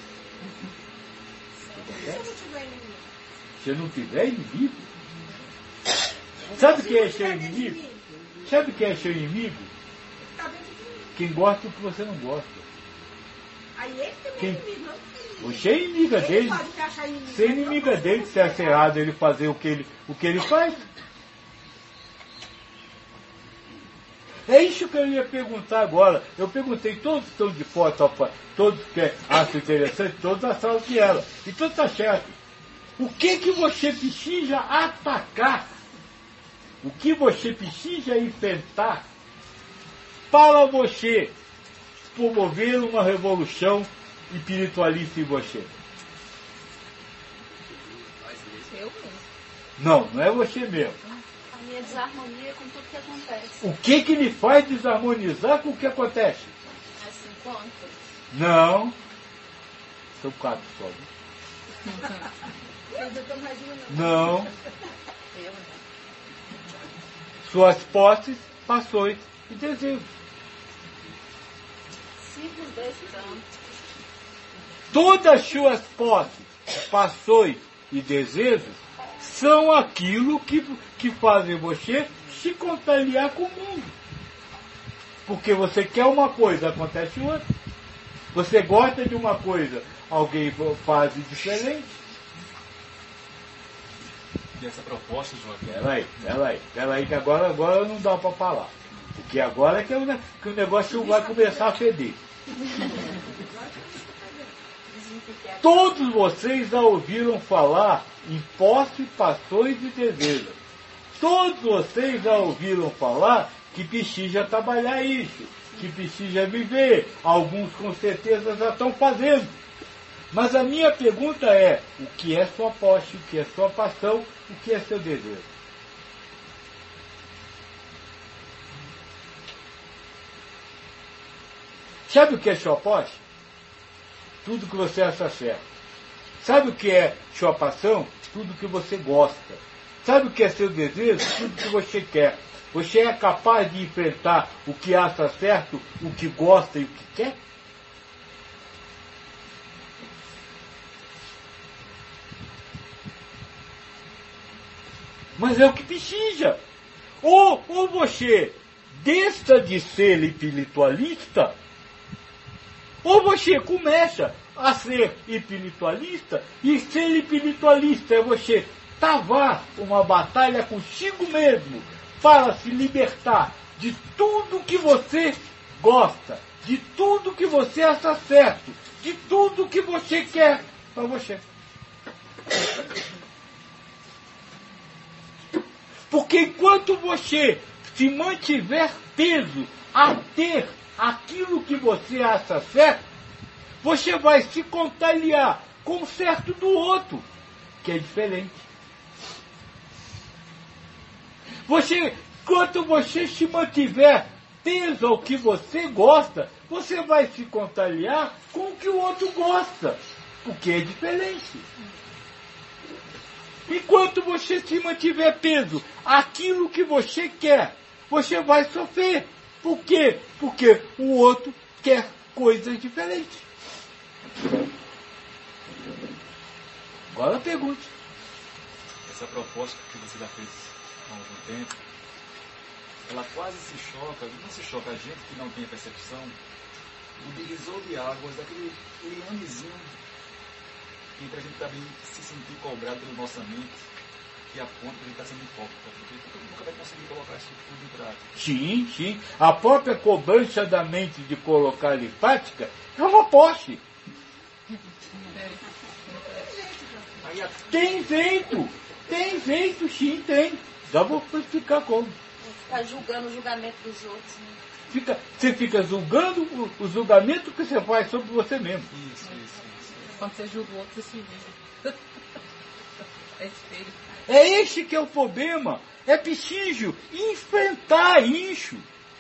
Se eu não tiver inimigo?
Se não tiver inimigo? Sabe quem é seu inimigo? Sabe quem é seu inimigo? Quem gosta do que você não gosta.
Aí ele também
Quem?
é inimigo, não?
Você é inimiga
Ele
dele.
pode te achar inimigo.
Você é inimiga dele se acha errado ele fazer o que ele, o que ele faz. É isso que eu ia perguntar agora. Eu perguntei, todos estão de foto, todos que acham interessante, todos acharam que ela. E tudo está certo. O que que você precisa atacar? O que você precisa enfrentar para você promover uma revolução espiritualista em você?
Eu mesmo.
Não, não é você mesmo.
A minha desarmonia com tudo que acontece.
O que que lhe faz desarmonizar com o que acontece?
Assim, quanto?
Não. São quatro só. Né?
Eu estou imaginando.
Não.
Eu, né?
Suas posses, passões e desejos.
Simples desse tanto.
Todas as suas posses, passões e desejos são aquilo que, que fazem você se contagiar com o mundo. Porque você quer uma coisa, acontece outra. Você gosta de uma coisa, alguém faz diferente.
E essa proposta, Joaquim?
Peraí, peraí, peraí, que agora, agora não dá para falar. Porque agora é que, o, que o negócio vai começar a feder. Todos vocês já ouviram falar em posse, passões e desejos. Todos vocês já ouviram falar que precisa trabalhar isso, que precisa viver. Alguns com certeza já estão fazendo. Mas a minha pergunta é, o que é sua posse, o que é sua paixão, o que é seu desejo? Sabe o que é sua posse? Tudo que você acha certo. Sabe o que é sua paixão? Tudo que você gosta. Sabe o que é seu desejo? Tudo que você quer. Você é capaz de enfrentar o que acha certo, o que gosta e o que quer? Mas é o que precisa. Ou, ou você deixa de ser espiritualista, ou você começa a ser espiritualista, e ser espiritualista é você travar uma batalha consigo mesmo para se libertar de tudo que você gosta, de tudo que você acha certo, de tudo que você quer para você. Porque enquanto você se mantiver preso a ter aquilo que você acha certo, você vai se contagiar com o certo do outro, que é diferente. Você, enquanto você se mantiver preso ao que você gosta, você vai se contagiar com o que o outro gosta, porque é diferente. Enquanto você se mantiver preso àquilo que você quer, você vai sofrer. Por quê? Porque o outro quer coisas diferentes. Agora pergunte.
Essa proposta que você já fez há algum tempo, ela quase se choca, não se choca a gente que não tem percepção, o divisor de águas daquele liamezinho que para a gente também se sentir cobrado pela nossa mente, que aponta que a gente está sendo hipócrita, porque todo nunca vai conseguir colocar isso tudo em prática.
Sim, sim. A própria cobrança da mente de colocar em prática é uma posse.
Aí a...
Tem jeito, tem jeito, sim, tem. Já vou explicar como.
Ficar julgando o julgamento dos outros. Né?
Fica, você fica julgando o, o julgamento que você faz sobre você mesmo.
Isso, isso, isso.
Quando você julga o outro, você se julga. É espelho.
É esse que é o problema. É preciso enfrentar isso.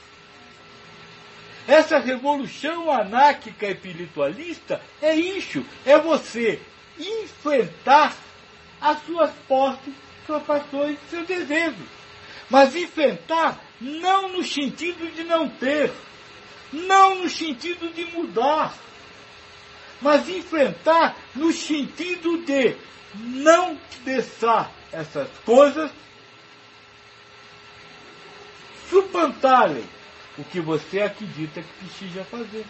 Essa revolução anárquica e espiritualista é isso. É você enfrentar as suas posses, suas paixões e seus desejos. Mas enfrentar não no sentido de não ter, não no sentido de mudar, mas enfrentar no sentido de não deixar essas coisas suplantarem o que você acredita que precisa fazer.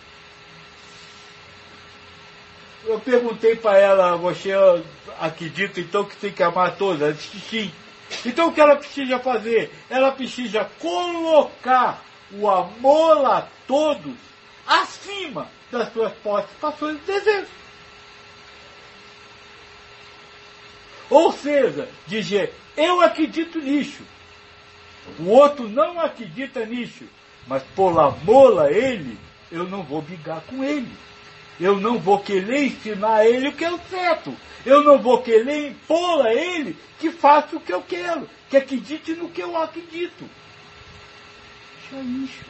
Eu perguntei para ela, você acredita então que tem que amar todas? Ela disse sim. Então o que ela precisa fazer? Ela precisa colocar o amor a todos acima das suas participações e desejos. Ou seja, dizer, eu acredito nisso. O outro não acredita nisso. Mas por amor a ele, eu não vou brigar com ele. Eu não vou querer ensinar a ele o que é o certo. Eu não vou querer impor a ele que faça o que eu quero. Que acredite no que eu acredito. Só isso.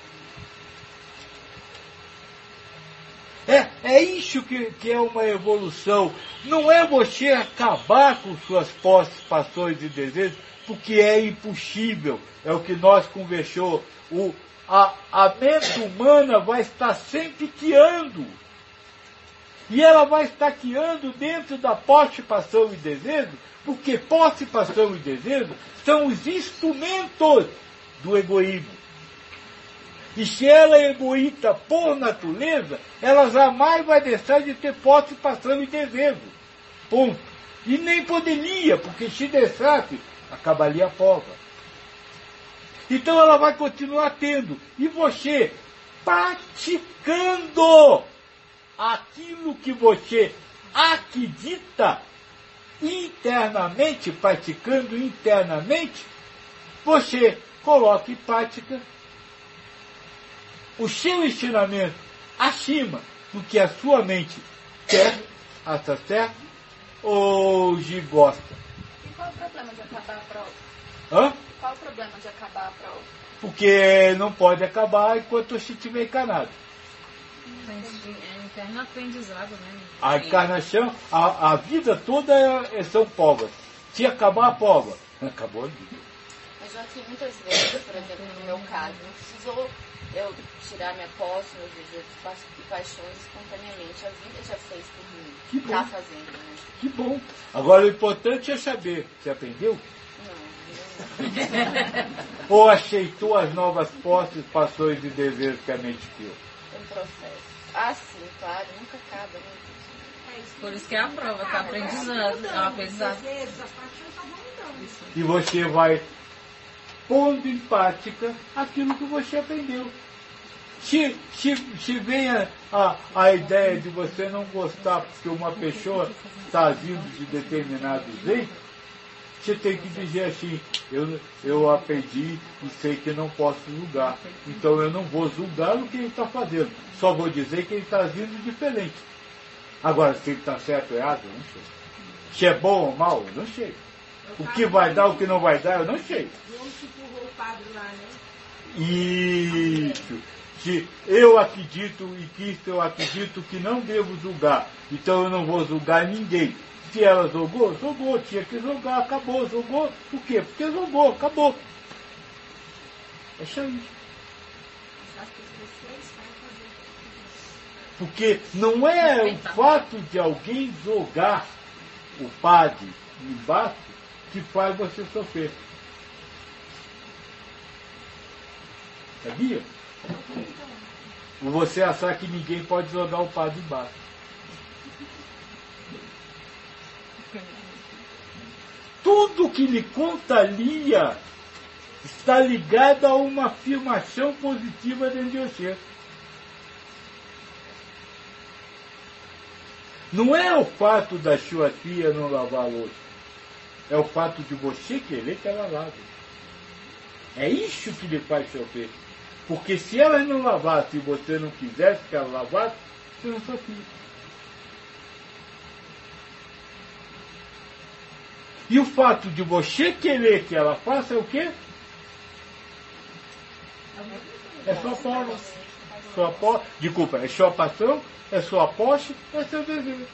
É, é isso que, que é uma evolução. Não é você acabar com suas participações e desejos, porque é impossível. É o que nós conversou. O, a, a mente humana vai estar sempre criando. E ela vai estar criando dentro da participação e desejo, porque participação e desejo são os instrumentos do egoísmo. E se ela é egoísta por natureza, ela jamais vai deixar de ter participação e desejo. Ponto. E nem poderia, porque se deixasse, acabaria a prova. Então ela vai continuar tendo. E você, praticando aquilo que você acredita internamente, praticando internamente, você coloca em prática o seu ensinamento acima do que a sua mente quer, acha certo, ou gosta.
E qual o problema de acabar a prova?
Hã?
Qual o problema de acabar a prova?
Porque não pode acabar enquanto você estiver encarnado.
É eterno aprendizado, né?
A encarnação, a, a vida toda é, são provas. Se acabar a prova, acabou a vida.
Mas Joaquim, muitas vezes, por exemplo, no meu caso, não precisou eu tirar minha posse, meus desejos e paixões espontaneamente. A vida já fez por mim.
Que bom.
Está fazendo, né?
Que bom. Agora o importante é saber. Você aprendeu?
Não, não.
Ou aceitou as novas posses, paixões e desejos que a mente criou?
É um processo. Ah, sim, claro, nunca acaba, né?
Por isso que é a prova, está aprendizando. É um aprendizado.
E você vai pondo em prática aquilo que você aprendeu. Se, se, se vem a, a, a ideia de você não gostar porque uma pessoa está agindo de determinado jeito, você tem que dizer assim, eu, eu aprendi e sei que não posso julgar. Então eu não vou julgar o que ele está fazendo. Só vou dizer que ele está agindo diferente. Agora, se ele está certo ou errado, eu não sei. Se é bom ou mal, eu não sei. O que vai dar, o que não vai dar, eu não sei. Isso. Se eu acredito e que eu acredito que não devo julgar, então eu não vou julgar ninguém. Se ela jogou, jogou, tinha que jogar, acabou, jogou. Por quê? Porque jogou, acabou. É só isso. Porque não é o fato de alguém jogar o padre embaixo que faz você sofrer. Sabia? Ou você achar que ninguém pode jogar o padre embaixo. Tudo que lhe contaria está ligado a uma afirmação positiva dentro de você. Não é o fato da sua tia não lavar a louça. É o fato de você querer que ela lave. É isso que lhe faz sofrer. Porque se ela não lavasse e você não quisesse que ela lavasse, você não sofria. E o fato de você querer que ela faça é o quê? É sua forma. Sua po... Desculpa, é sua paixão, é sua posse, é seu desejo.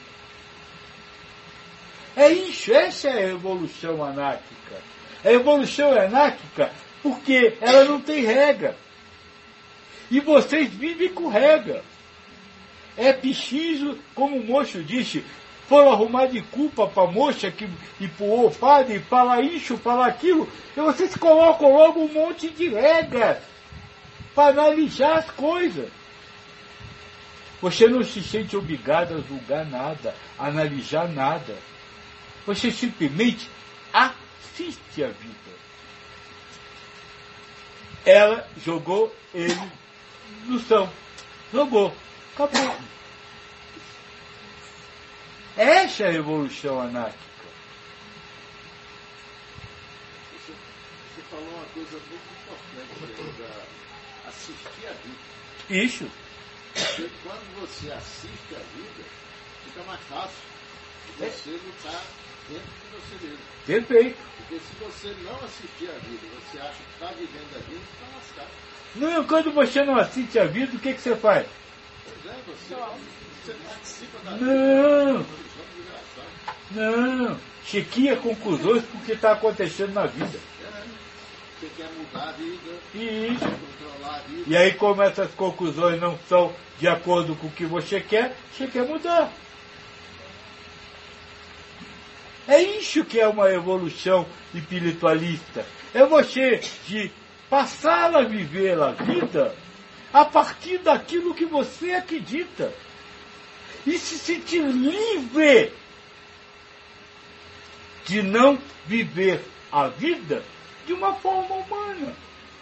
É isso, essa é a evolução anárquica. A evolução anárquica porque ela não tem regra. E vocês vivem com regra. É preciso, como o moço disse, foram arrumar de culpa para a moça que empurrou o padre, falar isso, falar aquilo, e vocês colocam logo um monte de regras para analisar as coisas. Você não se sente obrigado a julgar nada, a analisar nada. Você simplesmente assiste a vida. Ela jogou ele no chão. Jogou. Acabou. Essa é a revolução anárquica.
Você, você falou uma coisa muito importante, da assistir a vida.
Isso.
Porque quando você assiste a vida, fica mais fácil. Você lutar dentro de você mesmo.
Perfeito.
Porque se você não assistir a vida, você acha que está vivendo a vida, você está lascado.
Não, quando você não assiste a vida, o que, que você faz?
Pois é, você, você participa da
Não.
vida.
Não. Chequia conclusões com o que está acontecendo na vida.
É. Você quer mudar a vida,
Isso.
controlar a vida.
E aí, como essas conclusões não são de acordo com o que você quer, você quer mudar. É isso que é uma evolução espiritualista. É você de passar a viver a vida a partir daquilo que você acredita. E se sentir livre de não viver a vida de uma forma humana.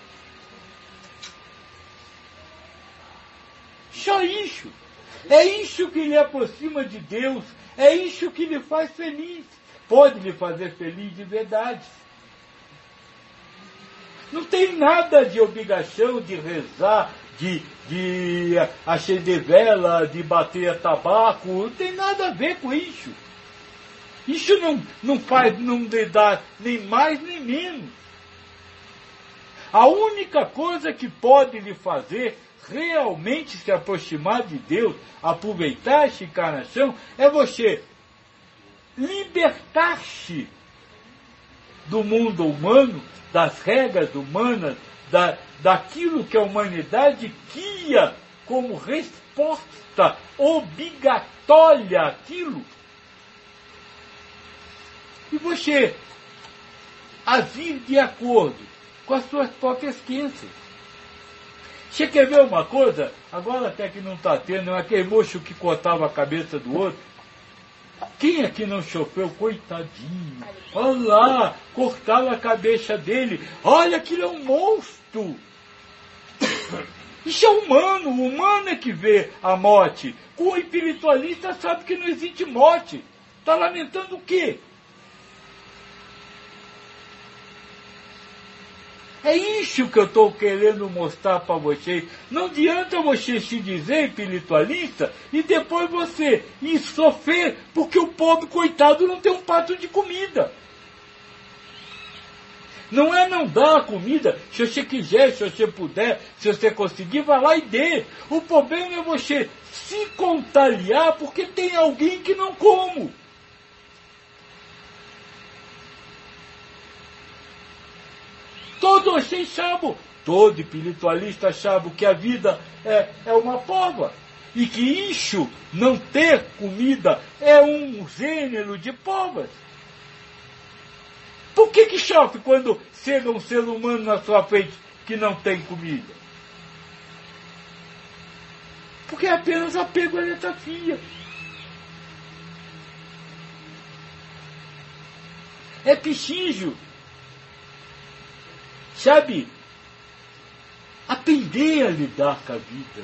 Só isso. É isso que lhe aproxima de Deus. É isso que lhe faz feliz. Pode lhe fazer feliz de verdade. Não tem nada de obrigação de rezar, de, de acender vela, de bater tabaco. Não tem nada a ver com isso. Isso não, não faz, não lhe dá nem mais nem menos. A única coisa que pode lhe fazer realmente se aproximar de Deus, aproveitar essa encarnação, é você libertar-se do mundo humano, das regras humanas, da, daquilo que a humanidade cria como resposta obrigatória àquilo. E você agir de acordo com as suas próprias crenças. Você quer ver uma coisa? Agora até que não está tendo, é aquele moço que cortava a cabeça do outro. Quem é que não sofreu? Coitadinho. Olha lá, cortava a cabeça dele. Olha, aquilo é um monstro. Isso é humano. O humano é que vê a morte. O espiritualista sabe que não existe morte. Está lamentando o quê? É isso que eu estou querendo mostrar para vocês. Não adianta você se dizer espiritualista e depois você ir sofrer porque o pobre coitado não tem um prato de comida. Não é não dar a comida. Se você quiser, se você puder, se você conseguir, vai lá e dê. O problema é você se contagiar porque tem alguém que não come. Todos vocês sabem, todo espiritualista sabe que a vida é, é uma prova. E que isso, não ter comida, é um gênero de provas. Por que que sofre quando chega um ser humano na sua frente que não tem comida? Porque é apenas apego à letafia. É preciso, sabe, aprender a lidar com a vida.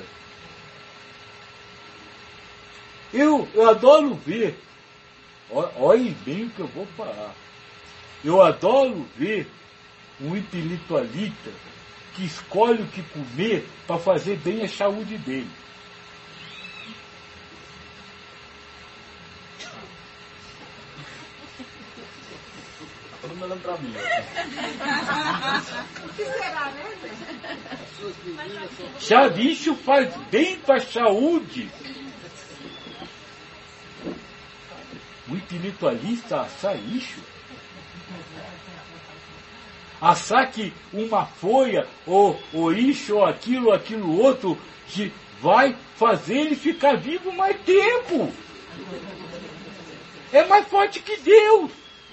Eu, eu adoro ver, olhem bem o que eu vou falar, eu adoro ver um espiritualista que escolhe o que comer para fazer bem à saúde dele. estão olhando para mim.
O que será, né?
Chá de ixo faz bem para a saúde. O espiritualista assar ixo. Assar que uma folha, ou, ou ixo, ou aquilo, ou aquilo outro, que vai fazer ele ficar vivo mais tempo. É mais forte que Deus.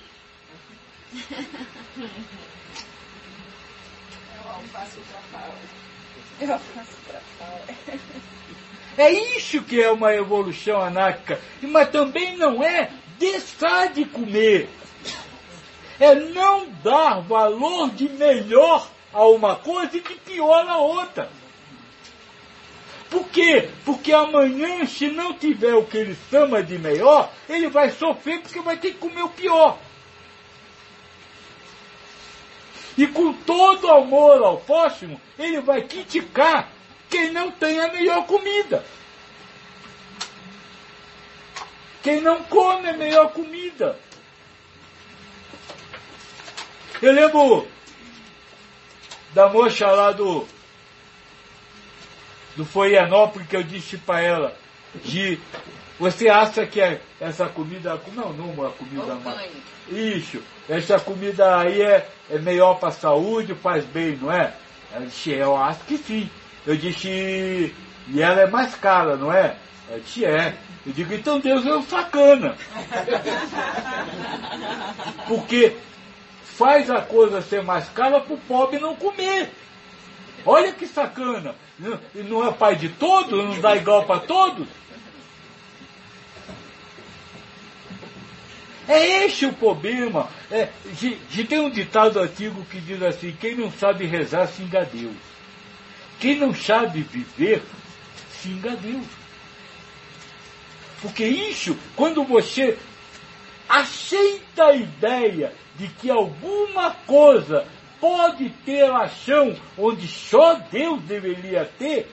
Eu faço pra pau. Eu faço pra pau.
É isso que é uma evolução anárquica. Mas também não é deixar de comer. É não dar valor de melhor a uma coisa e de pior a outra. Por quê? Porque amanhã, se não tiver o que ele chama de melhor, ele vai sofrer porque vai ter que comer o pior. E com todo amor ao próximo, ele vai criticar quem não tem a melhor comida. Quem não come a melhor comida. Eu lembro da moça lá do, do Florianópolis que eu disse para ela, de, você acha que é essa comida, não, não uma comida mais. Isso, essa comida aí é, é melhor para a saúde, faz bem, não é? Ela disse, eu acho que sim. Eu disse, e ela é mais cara, não é? Ela disse, é. Eu digo, então Deus é um sacana. Porque faz a coisa ser mais cara para o pobre não comer. Olha que sacana. E não é pai de todos, não dá igual para todos. É esse o problema. É, de, de, tem um ditado antigo que diz assim, quem não sabe rezar, xinga a Deus. Quem não sabe viver, xinga a Deus. Porque isso, quando você aceita a ideia de que alguma coisa pode ter a chão onde só Deus deveria ter,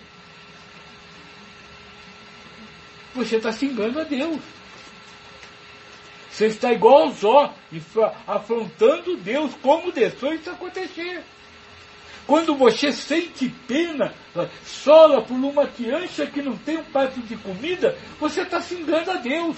você está xingando a Deus. Você está igual ao Zó, afrontando Deus, como deixou isso acontecer. Quando você sente pena, sola por uma criança que não tem um prato de comida, você está xingando a Deus.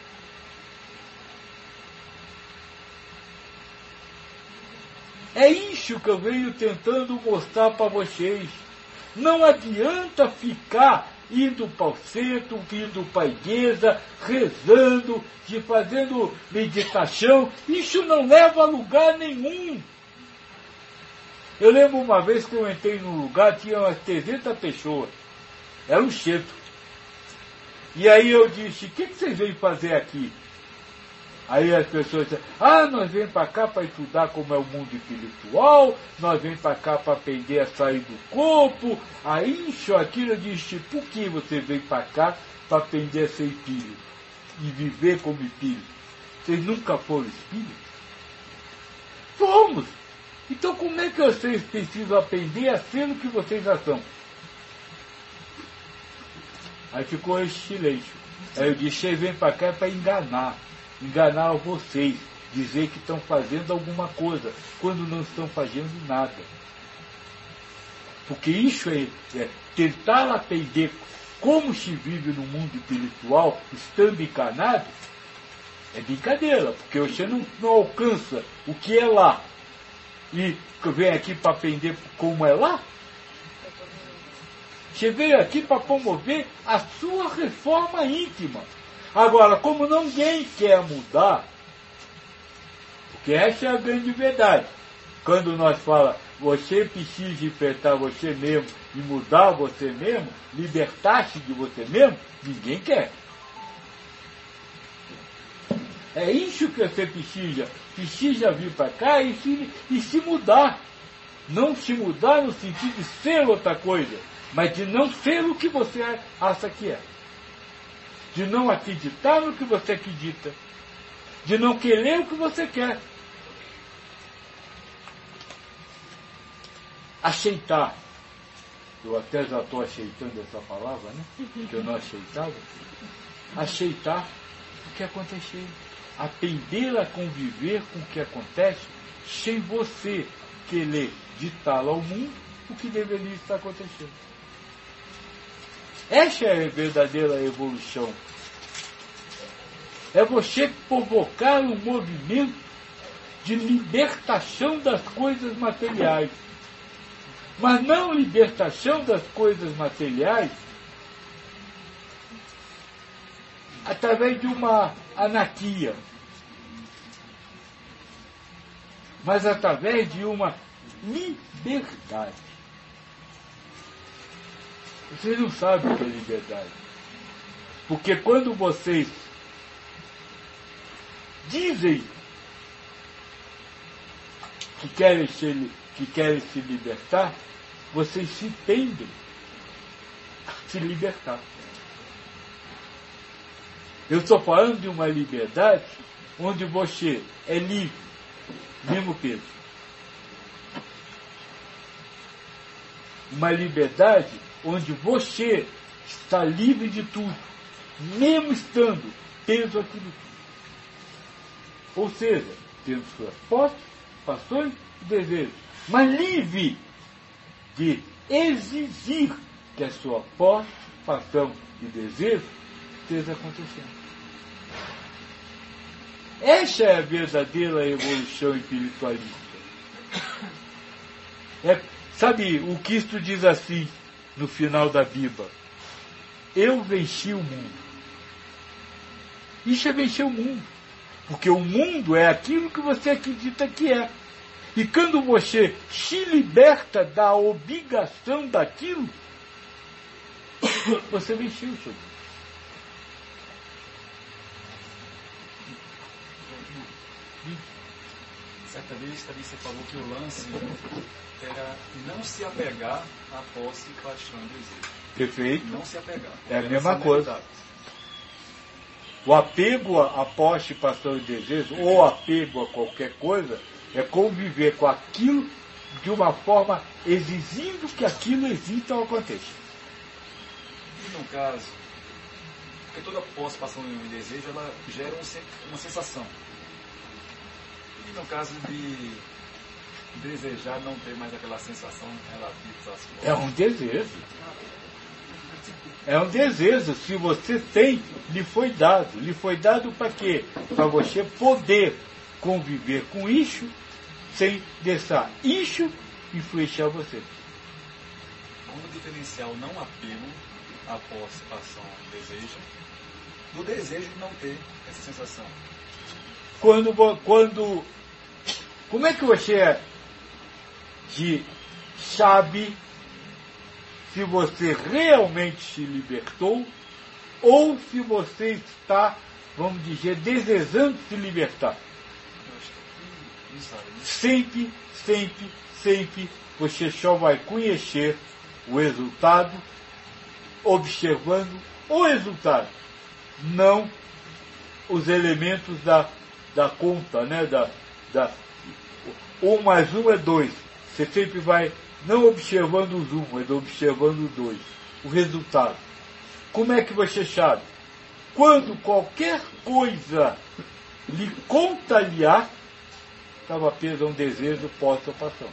É isso que eu venho tentando mostrar para vocês. Não adianta ficar indo para o centro, indo para a igreja, rezando, de fazendo meditação. Isso não leva a lugar nenhum. Eu lembro uma vez que eu entrei num lugar, tinha umas trezentas pessoas. Era um centro. E aí eu disse, o que, que vocês vêm fazer aqui? Aí as pessoas disseram, ah, nós vem para cá para estudar como é o mundo espiritual, nós vem para cá para aprender a sair do corpo. Aí isso, aquilo, eu disse, por que você veio para cá para aprender a ser espírito e viver como espírito? Vocês nunca foram espíritos? Fomos! Então como é que vocês precisam aprender a ser o que vocês já são? Aí ficou esse silêncio. Aí eu disse, vocês vêm para cá para enganar. Enganar vocês, dizer que estão fazendo alguma coisa, quando não estão fazendo nada. Porque isso é, é tentar aprender como se vive no mundo espiritual, estando encarnado, é brincadeira, porque você não, não alcança o que é lá. E vem aqui para aprender como é lá. Você veio aqui para promover a sua reforma íntima. Agora, como ninguém quer mudar, porque essa é a grande verdade. Quando nós falamos, você precisa enfrentar você mesmo e mudar você mesmo, libertar-se de você mesmo, ninguém quer. É isso que você precisa. Precisa vir para cá e se, e se mudar. Não se mudar no sentido de ser outra coisa, mas de não ser o que você acha que é. De não acreditar no que você acredita. De não querer o que você quer. Aceitar. Eu até já estou aceitando essa palavra, né? Que eu não aceitava. Aceitar o que aconteceu. Aprender a conviver com o que acontece sem você querer ditá-lo ao mundo o que deveria estar acontecendo. Essa é a verdadeira evolução. É você provocar um movimento de libertação das coisas materiais. Mas não libertação das coisas materiais através de uma anarquia, mas através de uma liberdade. Vocês não sabem o que é liberdade. Porque quando vocês dizem que querem se, que querem se libertar, vocês se tendem a se libertar. Eu estou falando de uma liberdade onde você é livre, mesmo peso. Uma liberdade onde você está livre de tudo, mesmo estando preso àquilo tudo. Ou seja, tendo suas posses, paixões e desejos, mas livre de exigir que a sua posse, paixão e desejo esteja acontecendo. Essa é a verdadeira evolução espiritualista. É, sabe, o Cristo diz assim, no final da Bíblia: eu venci o mundo. Isso é vencer o mundo. Porque o mundo é aquilo que você acredita que é. E quando você se liberta da obrigação daquilo, você venceu o seu mundo.
Certa vez também você falou que o lance era não se apegar à posse, paixão e desejo.
Perfeito.
Não se apegar.
É a mesma coisa. O apego à posse, paixão e desejo, ou apego a qualquer coisa, é conviver com aquilo de uma forma exigindo que aquilo exista ou aconteça.
E no caso, porque toda posse, paixão e desejo, ela gera um, uma sensação. E no caso de desejar não ter mais aquela sensação relativa às coisas?
É um desejo. É um desejo. Se você tem, lhe foi dado. Lhe foi dado para quê? Para você poder conviver com isso sem deixar isso influenciar você.
Como diferenciar o não apego à posse, paixão e desejo do desejo de não ter essa sensação?
Quando, quando, como é que você de, sabe se você realmente se libertou ou se você está, vamos dizer, desejando se libertar? Sempre, sempre, sempre você só vai conhecer o resultado observando o resultado, não os elementos da da conta, né? Da, da, um mais um é dois. Você sempre vai não observando os um, mas observando os dois. O resultado. Como é que você sabe? Quando qualquer coisa lhe contagiar, estava preso a um desejo, posse ou paixão.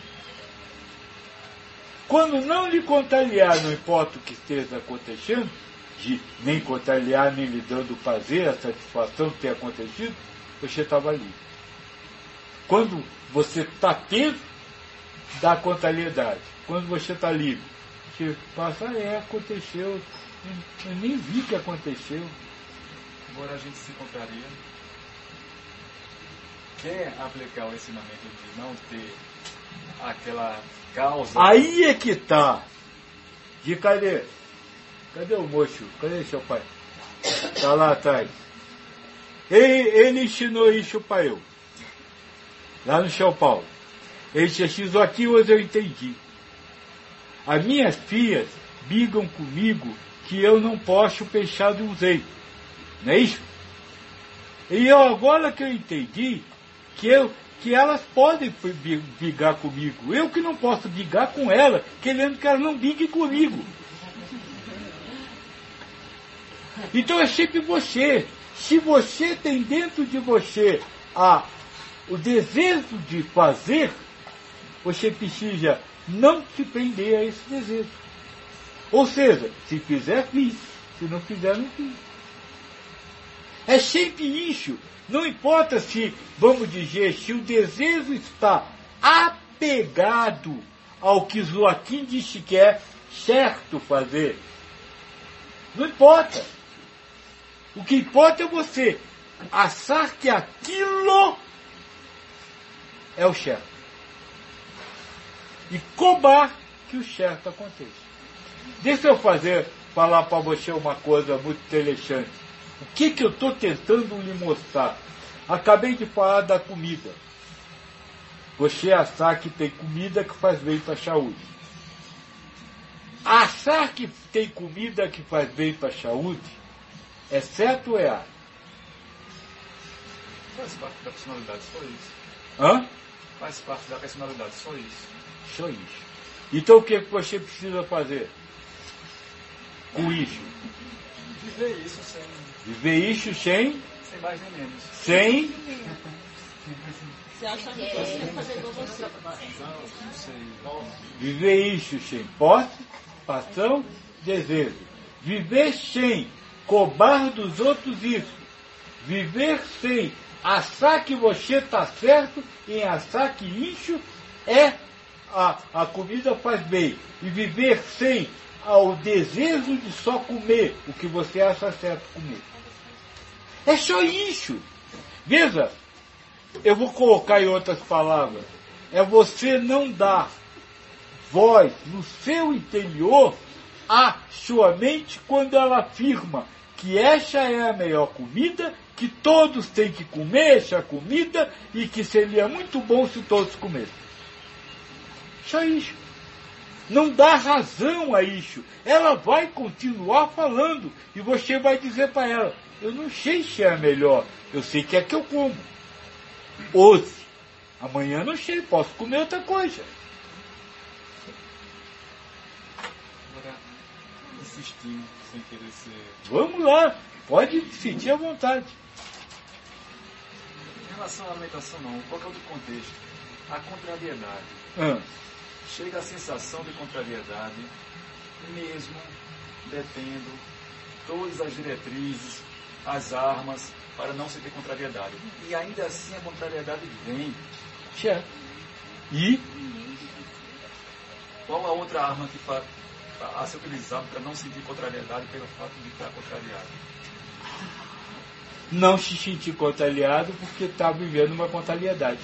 Quando não lhe contagiar, não importa o que esteja acontecendo, de nem contagiar, nem lhe dando prazer, a satisfação de ter acontecido, você estava livre. Quando você está preso, dá contrariedade. Quando você está livre, você passa, é, aconteceu, eu nem vi que aconteceu.
Agora a gente se contraria. Quer aplicar o ensinamento de não ter aquela causa?
Aí é que está. De cadê? Cadê o moço? Cadê seu pai? Está lá atrás. Ele, ele ensinou isso para eu, lá no São Paulo. Ele disse assim, aqui hoje eu entendi. As minhas filhas brigam comigo que eu não posso fechar de um jeito. Não é isso? E eu, agora que eu entendi que, eu, que elas podem brigar comigo. Eu que não posso brigar com elas, querendo que elas não briguem comigo. Então é sempre você. Se você tem dentro de você a o desejo de fazer, você precisa não se prender a esse desejo. Ou seja, se fizer, fiz. Se não fizer, não fiz. É sempre isso. Não importa se, vamos dizer, se o desejo está apegado ao que Joaquim disse que é certo fazer. Não importa. O que importa é você achar que aquilo é o certo. E cobrar que o certo aconteça. Deixa eu fazer, falar para você uma coisa muito interessante. O que, que eu estou tentando lhe mostrar? Acabei de falar da comida. Você achar que tem comida que faz bem para a saúde. Achar que tem comida que faz bem para a saúde é certo ou errado?
Faz parte da personalidade, só isso.
Hã?
Faz parte da personalidade, só isso.
Só isso. Então o que você precisa fazer com isso?
Viver isso sem...
Viver isso sem...
Sem mais nem menos.
Sem...
Você acha que é fazer igual você?
Não sei.
Viver isso sem posse, paixão, desejo. Viver sem cobrar dos outros isso. Viver sem achar que você está certo em achar que isso é a, a comida faz bem. E viver sem o desejo de só comer o que você acha certo comer. É só isso. Veja, eu vou colocar em outras palavras. É você não dar voz no seu interior à sua mente quando ela afirma que essa é a melhor comida, que todos têm que comer essa comida e que seria muito bom se todos comessem. Só isso. Não dá razão a isso. Ela vai continuar falando e você vai dizer para ela, eu não sei se é a melhor, eu sei que é que eu como. Hoje, amanhã não sei, posso comer outra coisa.
Agora, insistindo, sem querer ser...
Vamos lá, pode sentir à vontade.
Em relação à alimentação, não, qualquer outro contexto. A contrariedade.
Ah.
Chega a sensação de contrariedade, mesmo detendo todas as diretrizes, as armas, para não se ter contrariedade. E ainda assim a contrariedade vem.
Certo. E?
Qual a outra arma que fa- a ser utilizada para não sentir contrariedade pelo fato de estar contrariado?
Não se sentir contrariado porque está vivendo uma contrariedade.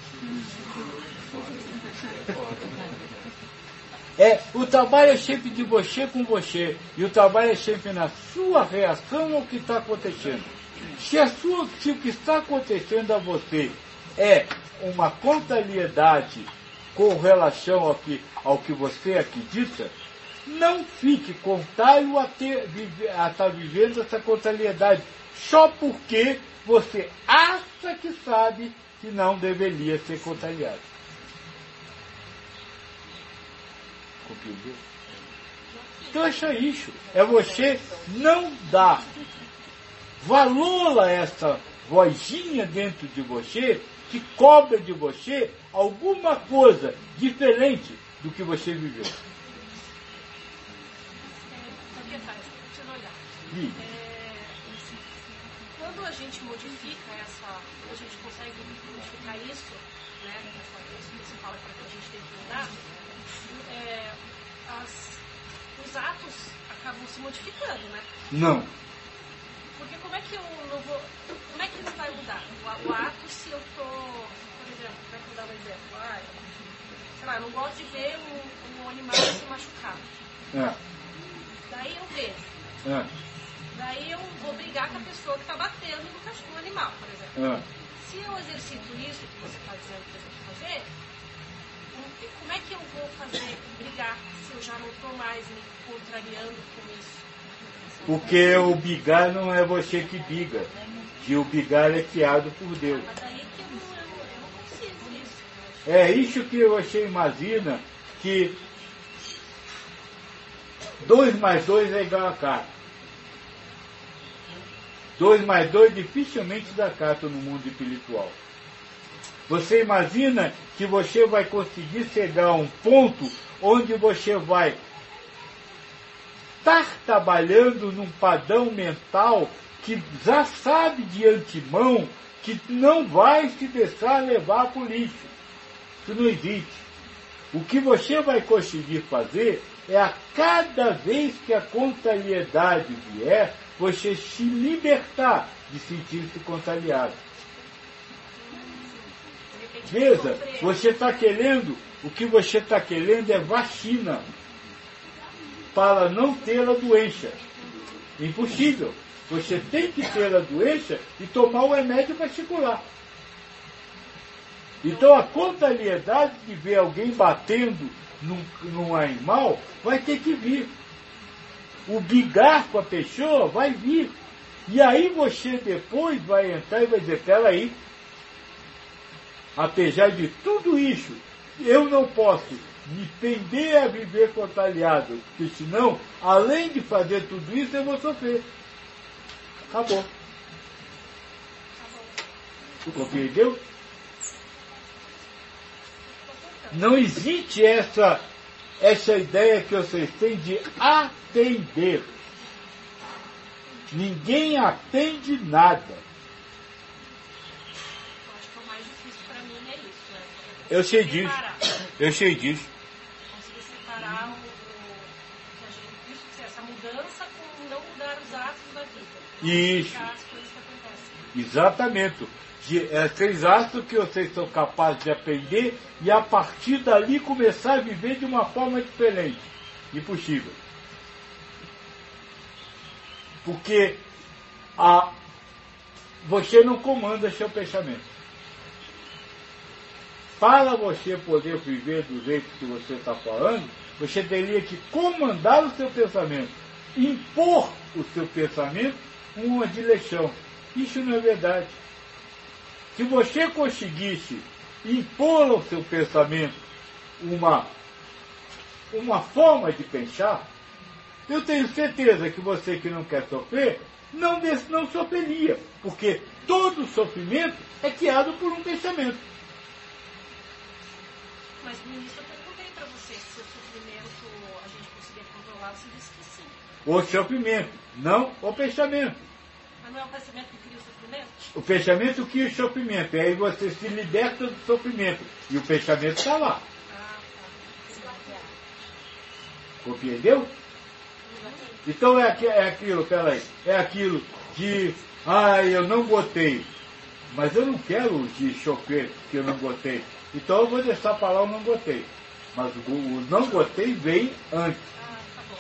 É, o trabalho é sempre de você com você. E o trabalho é sempre na sua reação ao que está acontecendo. Se, a sua, se o que está acontecendo a você é uma contrariedade com relação ao que, ao que você acredita, não fique contrário a estar vivendo essa contrariedade só porque você acha que sabe que não deveria ser contrariado. Compreendeu? Então é só isso. É você não dar valor a essa vozinha dentro de você que cobra de você alguma coisa diferente do que você viveu.
É, quando a gente modifica essa, a gente consegue modificar isso, né, isso que você fala que a gente tem que mudar, é, as, os atos acabam se modificando, né?
Não.
Porque como é que eu não vou. Como é que ele vai mudar? O, o ato, se eu tô. Por exemplo, como é que eu vou dar um exemplo? Ah, sei lá, eu não gosto de ver um, um animal se machucar.
É.
Daí eu vejo.
É.
Daí eu vou brigar com a pessoa que está batendo no cachorro no animal, por exemplo.
É.
Se eu exercito isso que você está dizendo que eu tenho que fazer, como é que eu vou fazer brigar se eu já não estou mais me contrariando com isso?
Porque o bigar não é você que biga. Que o bigar é criado por Deus.
Mas daí que eu não, eu, eu não consigo isso.
É isso que você imagina que dois mais dois é igual a quatro. dois mais dois dificilmente dá quatro no mundo espiritual. Você imagina que você vai conseguir chegar a um ponto onde você vai estar trabalhando num padrão mental que já sabe de antemão que não vai se deixar levar por lixo. Isso não existe. O que você vai conseguir fazer é a cada vez que a contrariedade vier, você se libertar de sentir-se contrariado. Veja, você está querendo, o que você está querendo é vacina para não ter a doença. Impossível. Você tem que ter a doença e tomar o remédio particular. Então a contrariedade de ver alguém batendo num, num animal vai ter que vir. O brigar com a pessoa vai vir. E aí você depois vai entrar e vai dizer, peraí, apesar de tudo isso, eu não posso me pender a viver contrariado, porque senão, além de fazer tudo isso, eu vou sofrer. Acabou. Tu compreendeu? Não existe essa, essa ideia que vocês têm de atender. Ninguém atende nada.
Acho que o mais difícil para mim é isso, né?
Eu sei disso. Eu sei disso.
Conseguir separar o, o que a gente, isso, essa mudança com não mudar os atos da vida.
Isso.
As coisas que acontecem.
Exatamente. De, é, vocês acham que vocês são capazes de aprender e a partir dali começar a viver de uma forma diferente. Impossível. Porque a, você não comanda seu pensamento. Para você poder viver do jeito que você está falando, você teria que comandar o seu pensamento, impor o seu pensamento uma direção. Isso não é verdade. Se você conseguisse impor ao seu pensamento uma, uma forma de pensar, eu tenho certeza que você que não quer sofrer, não, não sofreria, porque todo sofrimento é criado por um pensamento.
Mas no início eu perguntei para você se o sofrimento a gente conseguia controlar, você disse que sim.
O sofrimento, não o pensamento.
Mas não é o pensamento que cria o sofrimento?
O pensamento cria o sofrimento, e aí você se liberta do sofrimento, e o pensamento está lá.
Ah, tá.
Compreendeu? Então é, aqui, é aquilo, peraí, é aquilo de, ah, eu não gostei, mas eu não quero de chofer que eu não gostei, então eu vou deixar para lá o não gostei. Mas o, o não gostei vem antes.
Ah, tá bom.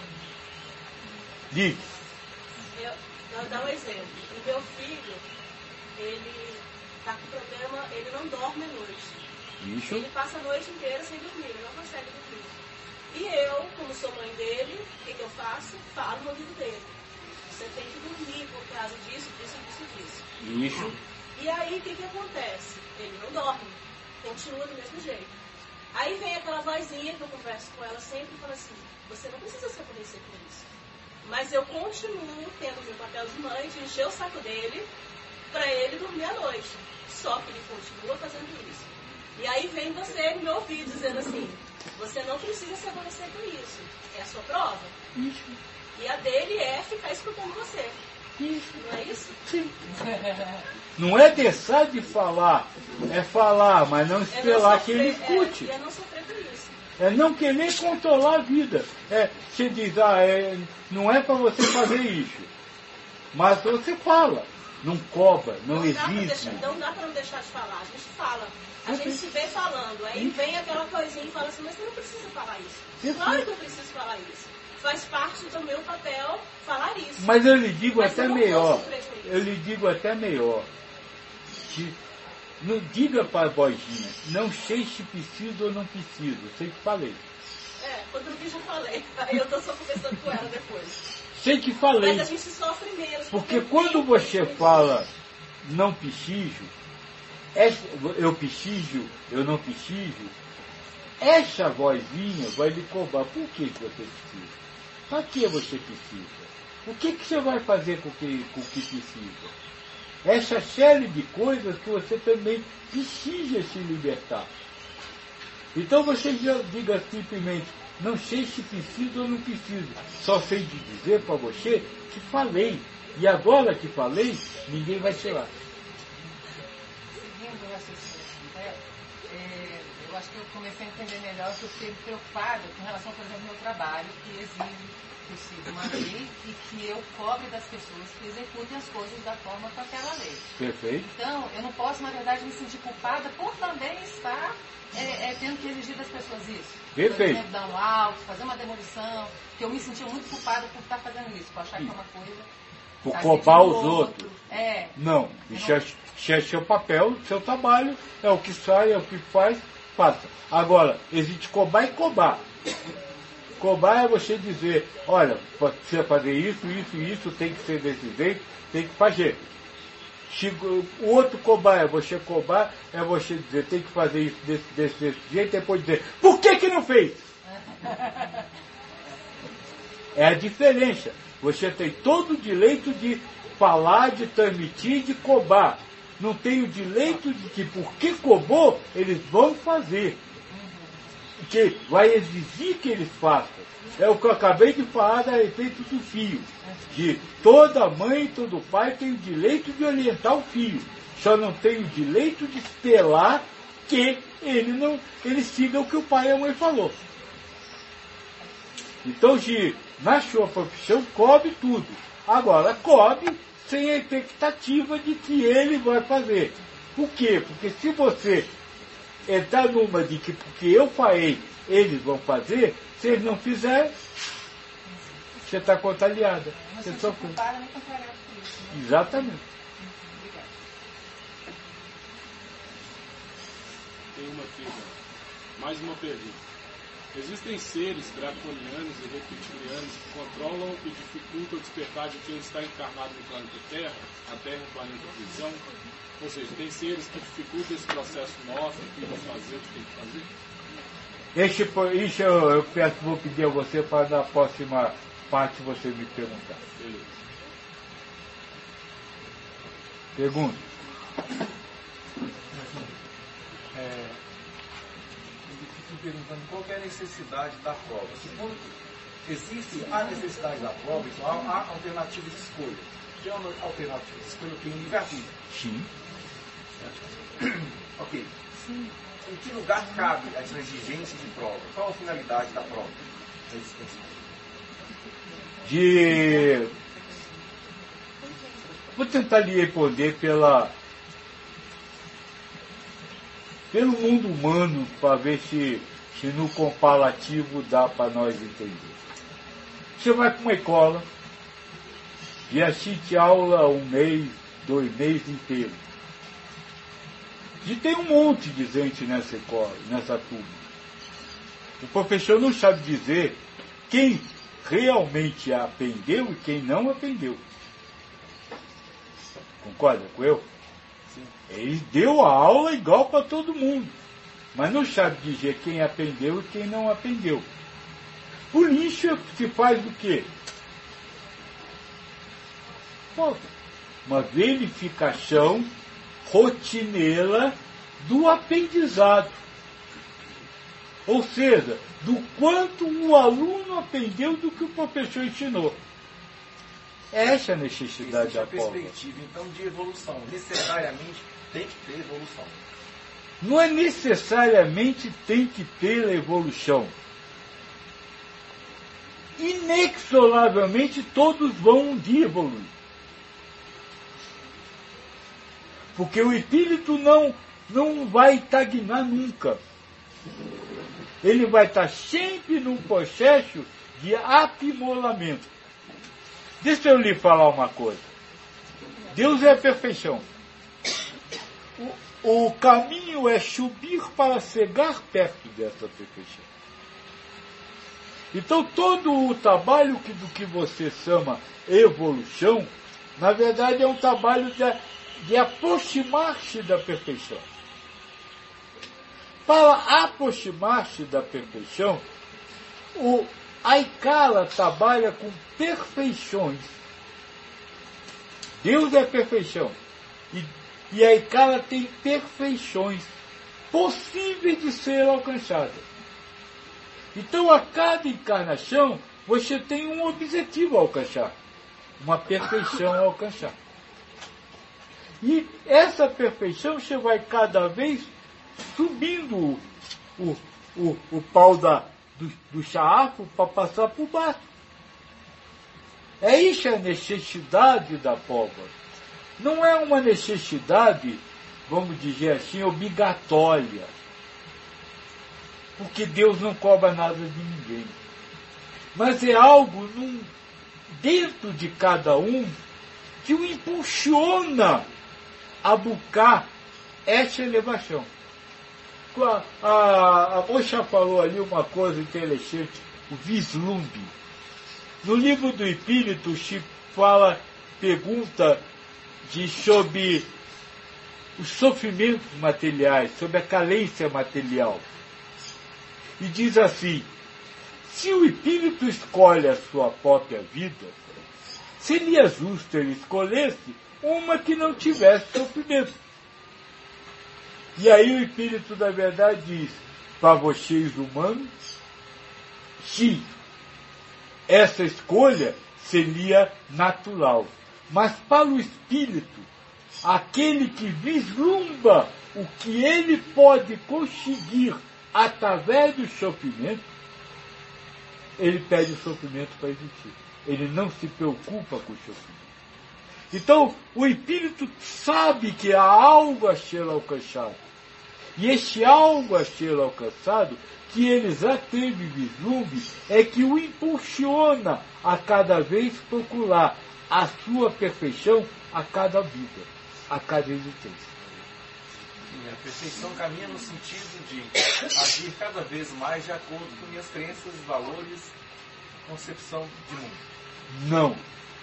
Diz.
Eu, vou dar um exemplo. O meu filho, ele está com problema, ele não dorme à noite.
Isso.
Ele passa a noite inteira sem dormir, ele não consegue dormir. E eu, como sou mãe dele, o que, que eu faço? Falo no ouvido dele. Você tem que dormir por causa disso, disso, disso, disso.
Isso.
E aí, o que, que acontece? Ele não dorme. Continua do mesmo jeito. Aí vem aquela vozinha que eu converso com ela sempre e fala assim, você não precisa se aborrecer com isso. Mas eu continuo tendo meu papel de mãe, de encher o saco dele, para ele dormir à noite. Só que ele continua fazendo isso. E aí vem você me ouvir dizendo assim, você não precisa se aborrecer com isso. É a sua prova.
Isso.
E a dele é ficar escutando você.
Isso.
Não é isso?
Sim. Não é deixar de falar, é falar, mas não esperar que ele escute.
É, é não sofrer por isso.
É não querer controlar a vida. É, você diz, ah, é, não é para você fazer isso. Mas você fala. Não cobra, não, não existe.
Dá não dá para não deixar de falar. A gente fala. A gente se vê falando. Aí vem aquela coisinha e fala assim, mas você não precisa falar isso. Claro que eu preciso falar isso. Faz parte do meu papel falar isso.
Mas eu lhe digo
mas
até melhor. Eu lhe digo até melhor. Que, não diga para a vozinha, não sei se preciso ou não preciso. Eu sei que falei.
É, quando eu vi já falei. Aí eu estou só conversando com ela depois.
Sei que falei.
Mas a gente sofre menos.
Porque, porque quando você fala não preciso, eu preciso, eu não preciso, essa vozinha vai lhe cobrar. Por que você precisa? Para que você precisa? O que, que você vai fazer com o que, com o que precisa? essa série de coisas que você também precisa se libertar. Então você já diga simplesmente, não sei se preciso ou não preciso, só sei de dizer para você que falei. E agora que falei, ninguém vai tirar.
Seguindo o raciocínio, né? É, eu acho que eu comecei a entender melhor que eu fiquei preocupada com relação, por exemplo, ao meu trabalho, que exige que eu siga uma lei e que eu cobre das pessoas que executem as coisas da forma com aquela lei.
Perfeito.
Então, eu não posso, na verdade, me sentir culpada por também estar é, é, tendo que exigir das pessoas isso.
Perfeito.
Por exemplo, dar um alto, fazer uma demolição, que eu me sentia muito culpada por estar fazendo isso, por achar que é uma coisa...
Por cobrar os outros.
outro. É.
Não, isso é, isso é seu papel, seu trabalho, é o que sai, é o que faz, faça. Agora, existe cobrar e cobrar. Cobrar é você dizer, olha, precisa fazer isso, isso e isso, tem que ser desse jeito, tem que fazer. O outro cobrar é você cobrar, é você dizer, tem que fazer isso desse, desse, desse jeito, e depois dizer, por que que não fez? É a diferença. Você tem todo o direito de falar, de transmitir, de cobrar. Não tem o direito de que, porque cobrou, eles vão fazer. Que vai exigir que eles façam. É o que eu acabei de falar a respeito do filho. De toda mãe e todo pai tem o direito de orientar o filho. Só não tem o direito de esperar que ele, não, ele siga o que o pai e a mãe falou. Então, se na sua profissão, cobre tudo. Agora, cobre sem a expectativa de que ele vai fazer. Por quê? Porque se você entrar numa de que porque eu falei, eles vão fazer, se eles não fizerem, você está contagiada. Você só
culpada, nem contrariada por isso, né?
Exatamente.
Tem uma aqui, mais uma pergunta. Existem seres draconianos e reptilianos que controlam e dificultam o despertar de quem está encarnado no planeta Terra, a Terra é um planeta prisão, ou seja, tem seres que dificultam esse processo nosso aqui de fazer o que tem que fazer?
Esse, isso eu, eu peço, vou pedir a você para na próxima parte você me perguntar.
Beleza.
Pergunta.
É, perguntando qual que é a necessidade da prova. Supondo que existe a necessidade da prova, então há, há alternativas de escolha. Que é uma alternativa de escolha que é livre-arbítrio.
Sim.
Ok. Sim. Em que lugar cabe essa exigência de prova? Qual a finalidade da prova?
De... Vou tentar lhe responder pela... pelo mundo humano, para ver se, se no comparativo dá para nós entender. Você vai para uma escola e assiste aula um mês, dois meses inteiro. E tem um monte de gente nessa escola, nessa turma. O professor não sabe dizer quem realmente aprendeu e quem não aprendeu. Concorda com eu? Ele deu a aula igual para todo mundo, mas não sabe dizer quem aprendeu e quem não aprendeu. Por isso se faz o quê? Falta uma verificação rotineira do aprendizado. Ou seja, do quanto o aluno aprendeu do que o professor ensinou. Essa é a necessidade da prova.
Perspectiva, então, de evolução. Necessariamente tem que ter evolução.
Não é necessariamente tem que ter evolução. Inexoravelmente todos vão um dia evoluir. Porque o espírito não, não vai estagnar nunca. Ele vai estar sempre num processo de aprimoramento. Deixa eu lhe falar uma coisa. Deus é a perfeição. O, o caminho é subir para chegar perto dessa perfeição. Então todo o trabalho que, do que você chama evolução, na verdade é um trabalho de, de aproximar-se da perfeição. Para aproximar-se da perfeição, o Aikala trabalha com perfeições. Deus é perfeição. E, e a Ikara tem perfeições possíveis de ser alcançadas. Então, a cada encarnação, você tem um objetivo a alcançar, uma perfeição a alcançar. E essa perfeição você vai cada vez subindo o, o, o, o pau da, do, do charrafo para passar por baixo. É isso a necessidade da prova. Não é uma necessidade, vamos dizer assim, obrigatória. Porque Deus não cobra nada de ninguém. Mas é algo num, dentro de cada um que o impulsiona a buscar essa elevação. A, a, a moça falou ali uma coisa interessante, o vislumbre. No livro do Espírito, se fala, pergunta de, sobre os sofrimentos materiais, sobre a carência material. E diz assim, se o Espírito escolhe a sua própria vida, seria justo ele escolhesse uma que não tivesse sofrimento. E aí o Espírito da Verdade diz, para vocês humanos, sim, essa escolha seria natural. Mas para o Espírito, aquele que vislumbra o que ele pode conseguir através do sofrimento, ele pede o sofrimento para existir. Ele não se preocupa com o sofrimento. Então, o Espírito sabe que há algo a ser alcançado. E esse algo a ser alcançado, que ele já teve vislumbre, é que o impulsiona a cada vez procurar a sua perfeição a cada vida, a cada existência.
Sim, a perfeição caminha no sentido de agir cada vez mais de acordo com minhas crenças, valores, concepção de mundo.
Não.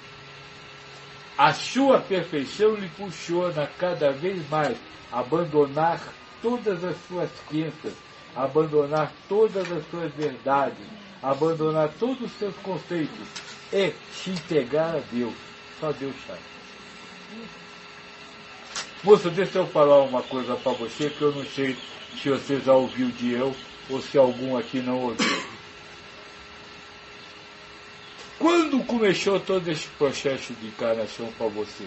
A sua perfeição lhe impulsiona cada vez mais a abandonar todas as suas crenças, abandonar todas as suas verdades, abandonar todos os seus conceitos e se entregar a Deus. Só Deus sabe. Moço, deixa eu falar uma coisa para você, que eu não sei se você já ouviu de eu ou se algum aqui não ouviu. Quando começou todo esse processo de encarnação para você?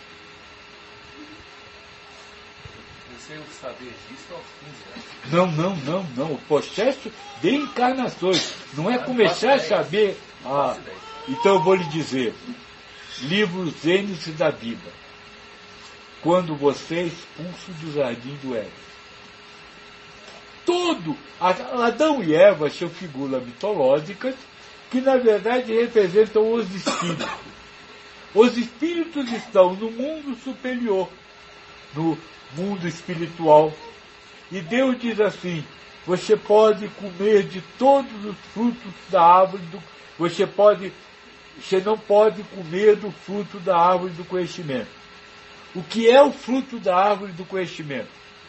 Eu sei o saber disso aos quinze anos.
Não, não, não, não. O processo de encarnações. Não é começar a saber. Ah, então eu vou lhe dizer. Livro Gênesis da Bíblia. Quando você é expulso do jardim do Éden. Todo. Adão e Eva são figuras mitológicas que na verdade representam os espíritos. Os espíritos estão no mundo superior, no mundo espiritual. E Deus diz assim, você pode comer de todos os frutos da árvore, do, você, pode, você não pode comer do fruto da árvore do conhecimento. O que é o fruto da árvore do conhecimento?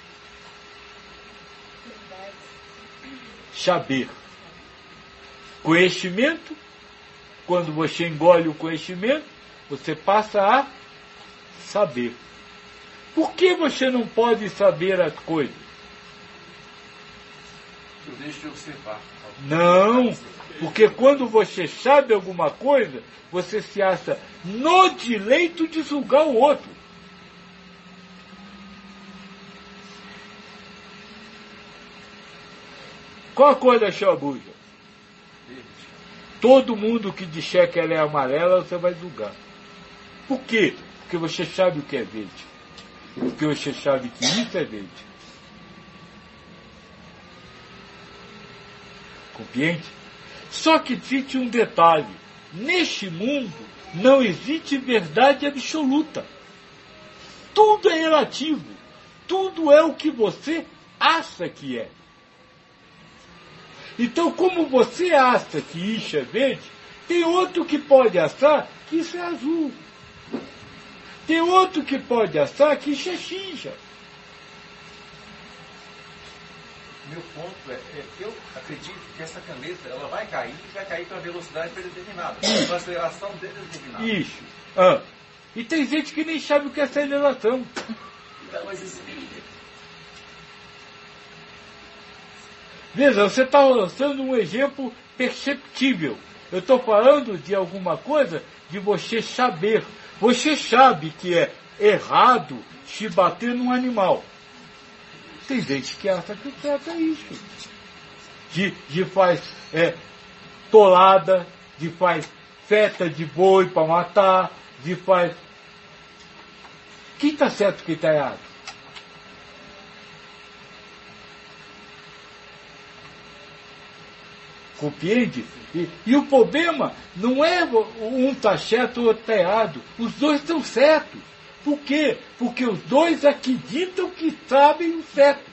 Saber. Conhecimento, quando você engole o conhecimento, você passa a saber. Por que você não pode saber as coisas?
Eu deixo de observar.
Não, porque quando você sabe alguma coisa, você se acha no direito de julgar o outro. Qual a cor da sua blusa? Todo mundo que disser que ela é amarela, você vai julgar. Por quê? Porque você sabe o que é verde. Porque você sabe que isso é verde. Compreende? Só que existe um detalhe. Neste mundo não existe verdade absoluta. Tudo é relativo. Tudo é o que você acha que é. Então, como você acha que isso é verde, tem outro que pode achar que isso é azul. Tem outro que pode achar que isso é cinza.
Meu ponto é, é que eu acredito que essa caneta ela vai cair e vai cair com uma velocidade predeterminada, com uma aceleração determinada.
Isso. Ah. E tem gente que nem sabe o que é aceleração. Veja, você está lançando um exemplo perceptível. Eu estou falando de alguma coisa de você saber. Você sabe que é errado se bater num animal. Tem gente que acha que o certo é isso. De, de faz é, tolada, de faz feta de boi para matar, de faz... Quem está certo e quem está errado? Compreende? E, e o problema não é um está certo ou outro está errado. Os dois estão certos. Por quê? Porque os dois acreditam que sabem o certo.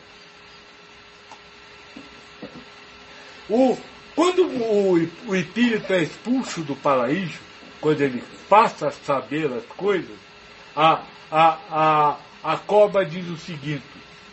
O, quando o, o espírito é expulso do paraíso, quando ele passa a saber as coisas, a, a, a, a cobra diz o seguinte,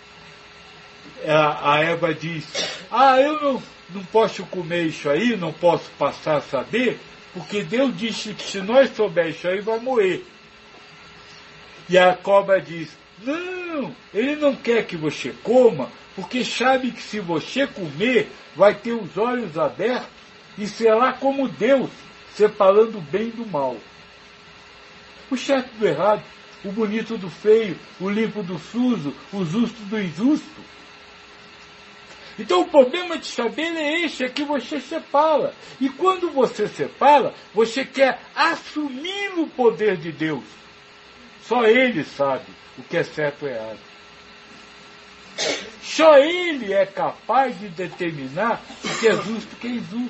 a, a Eva diz, ah, eu não, não posso comer isso aí, não posso passar a saber, porque Deus disse que se nós souber isso aí, vai morrer. E a cobra diz, não, ele não quer que você coma, porque sabe que se você comer, vai ter os olhos abertos e será como Deus, separando o bem do mal. O certo do errado, o bonito do feio, o limpo do sujo, o justo do injusto. Então o problema de saber é esse, é que você separa. E quando você separa, você quer assumir o poder de Deus. Só Ele sabe o que é certo ou errado. Só Ele é capaz de determinar o que é justo e o que é injusto.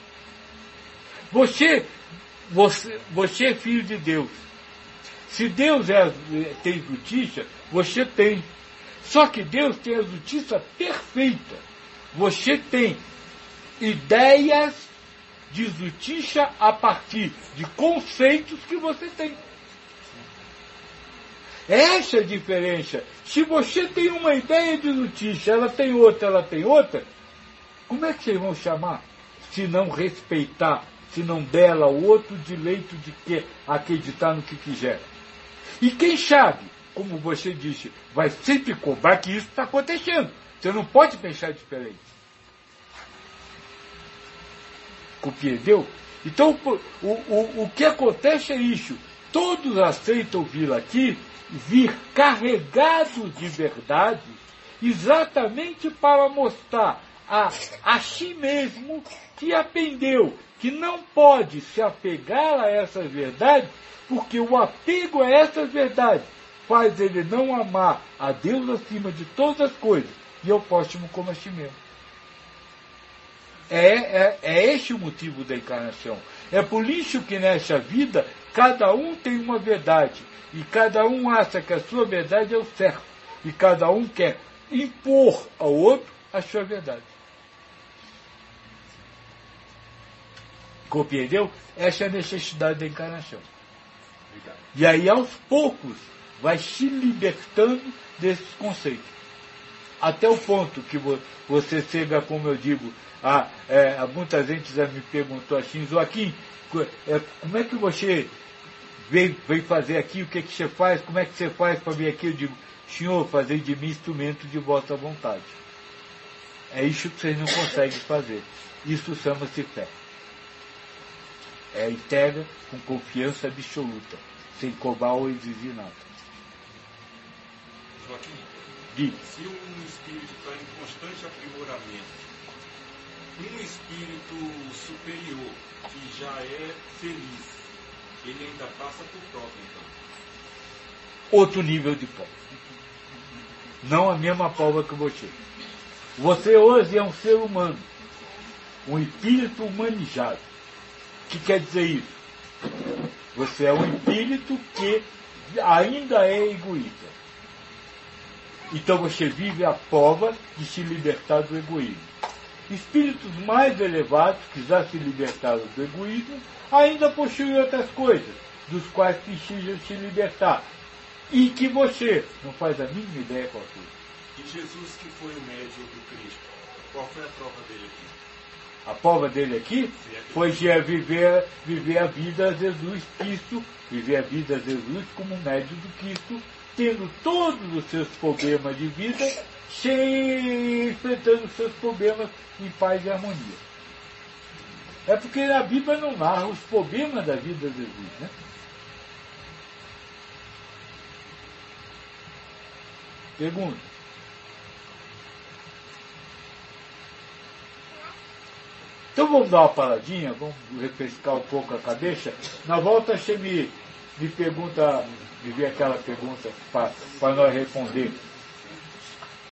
Você, você, você é filho de Deus. Se Deus é, tem justiça, você tem. Só que Deus tem a justiça perfeita. Você tem ideias de justiça a partir de conceitos que você tem. Essa é a diferença. Se você tem uma ideia de justiça, ela tem outra, ela tem outra, como é que vocês vão chamar? Se não respeitar, se não der ao outro direito de que acreditar no que quiser. E quem sabe, como você disse, vai sempre cobrar que isso está acontecendo. Você não pode pensar diferente. Compreendeu? Então, o, o, o que acontece é isso. Todos aceitam vir aqui, vir carregados de verdade, exatamente para mostrar a, a si mesmo que aprendeu que não pode se apegar a essas verdades, porque o apego a essas verdades faz ele não amar a Deus acima de todas as coisas e ao próximo como a si mesmo. É, é, é este o motivo da encarnação. É por isso que nessa vida cada um tem uma verdade e cada um acha que a sua verdade é o certo e cada um quer impor ao outro a sua verdade. Compreendeu? Essa é a necessidade da encarnação. E aí, aos poucos, vai se libertando desses conceitos. Até o ponto que você chega, como eu digo, a, é, muita gente já me perguntou assim, Joaquim, é, como é que você veio, veio fazer aqui, o que, é que você faz, como é que você faz para vir aqui? Eu digo, Senhor, fazer de mim instrumento de vossa vontade. É isso que vocês não conseguem fazer. Isso chama-se fé. É entrega com confiança absoluta, sem cobrar ou exigir nada.
Joaquim,
Diga.
Se um espírito está em constante aprimoramento, um espírito superior que já é feliz, ele ainda passa por prova, então?
Outro nível de prova. Não a mesma prova que você. Você hoje é um ser humano, um espírito humanizado. O que quer dizer isso? Você é um espírito que ainda é egoísta. Então você vive a prova de se libertar do egoísmo. Espíritos mais elevados, que já se libertaram do egoísmo, ainda possuem outras coisas, dos quais precisam se libertar. E que você não faz a mínima ideia qual foi.
E Jesus, que foi o médium do Cristo, qual foi a prova dele aqui?
A prova dele aqui foi de viver, viver a vida a Jesus Cristo, viver a vida a Jesus como médio do Cristo, tendo todos os seus problemas de vida, sem, enfrentando os seus problemas em paz e harmonia. É porque a Bíblia não narra os problemas da vida de Jesus, né? Pergunta. Então vamos dar uma paradinha, vamos refrescar um pouco a cabeça. Na volta você me, me pergunta, me vê aquela pergunta para nós responder.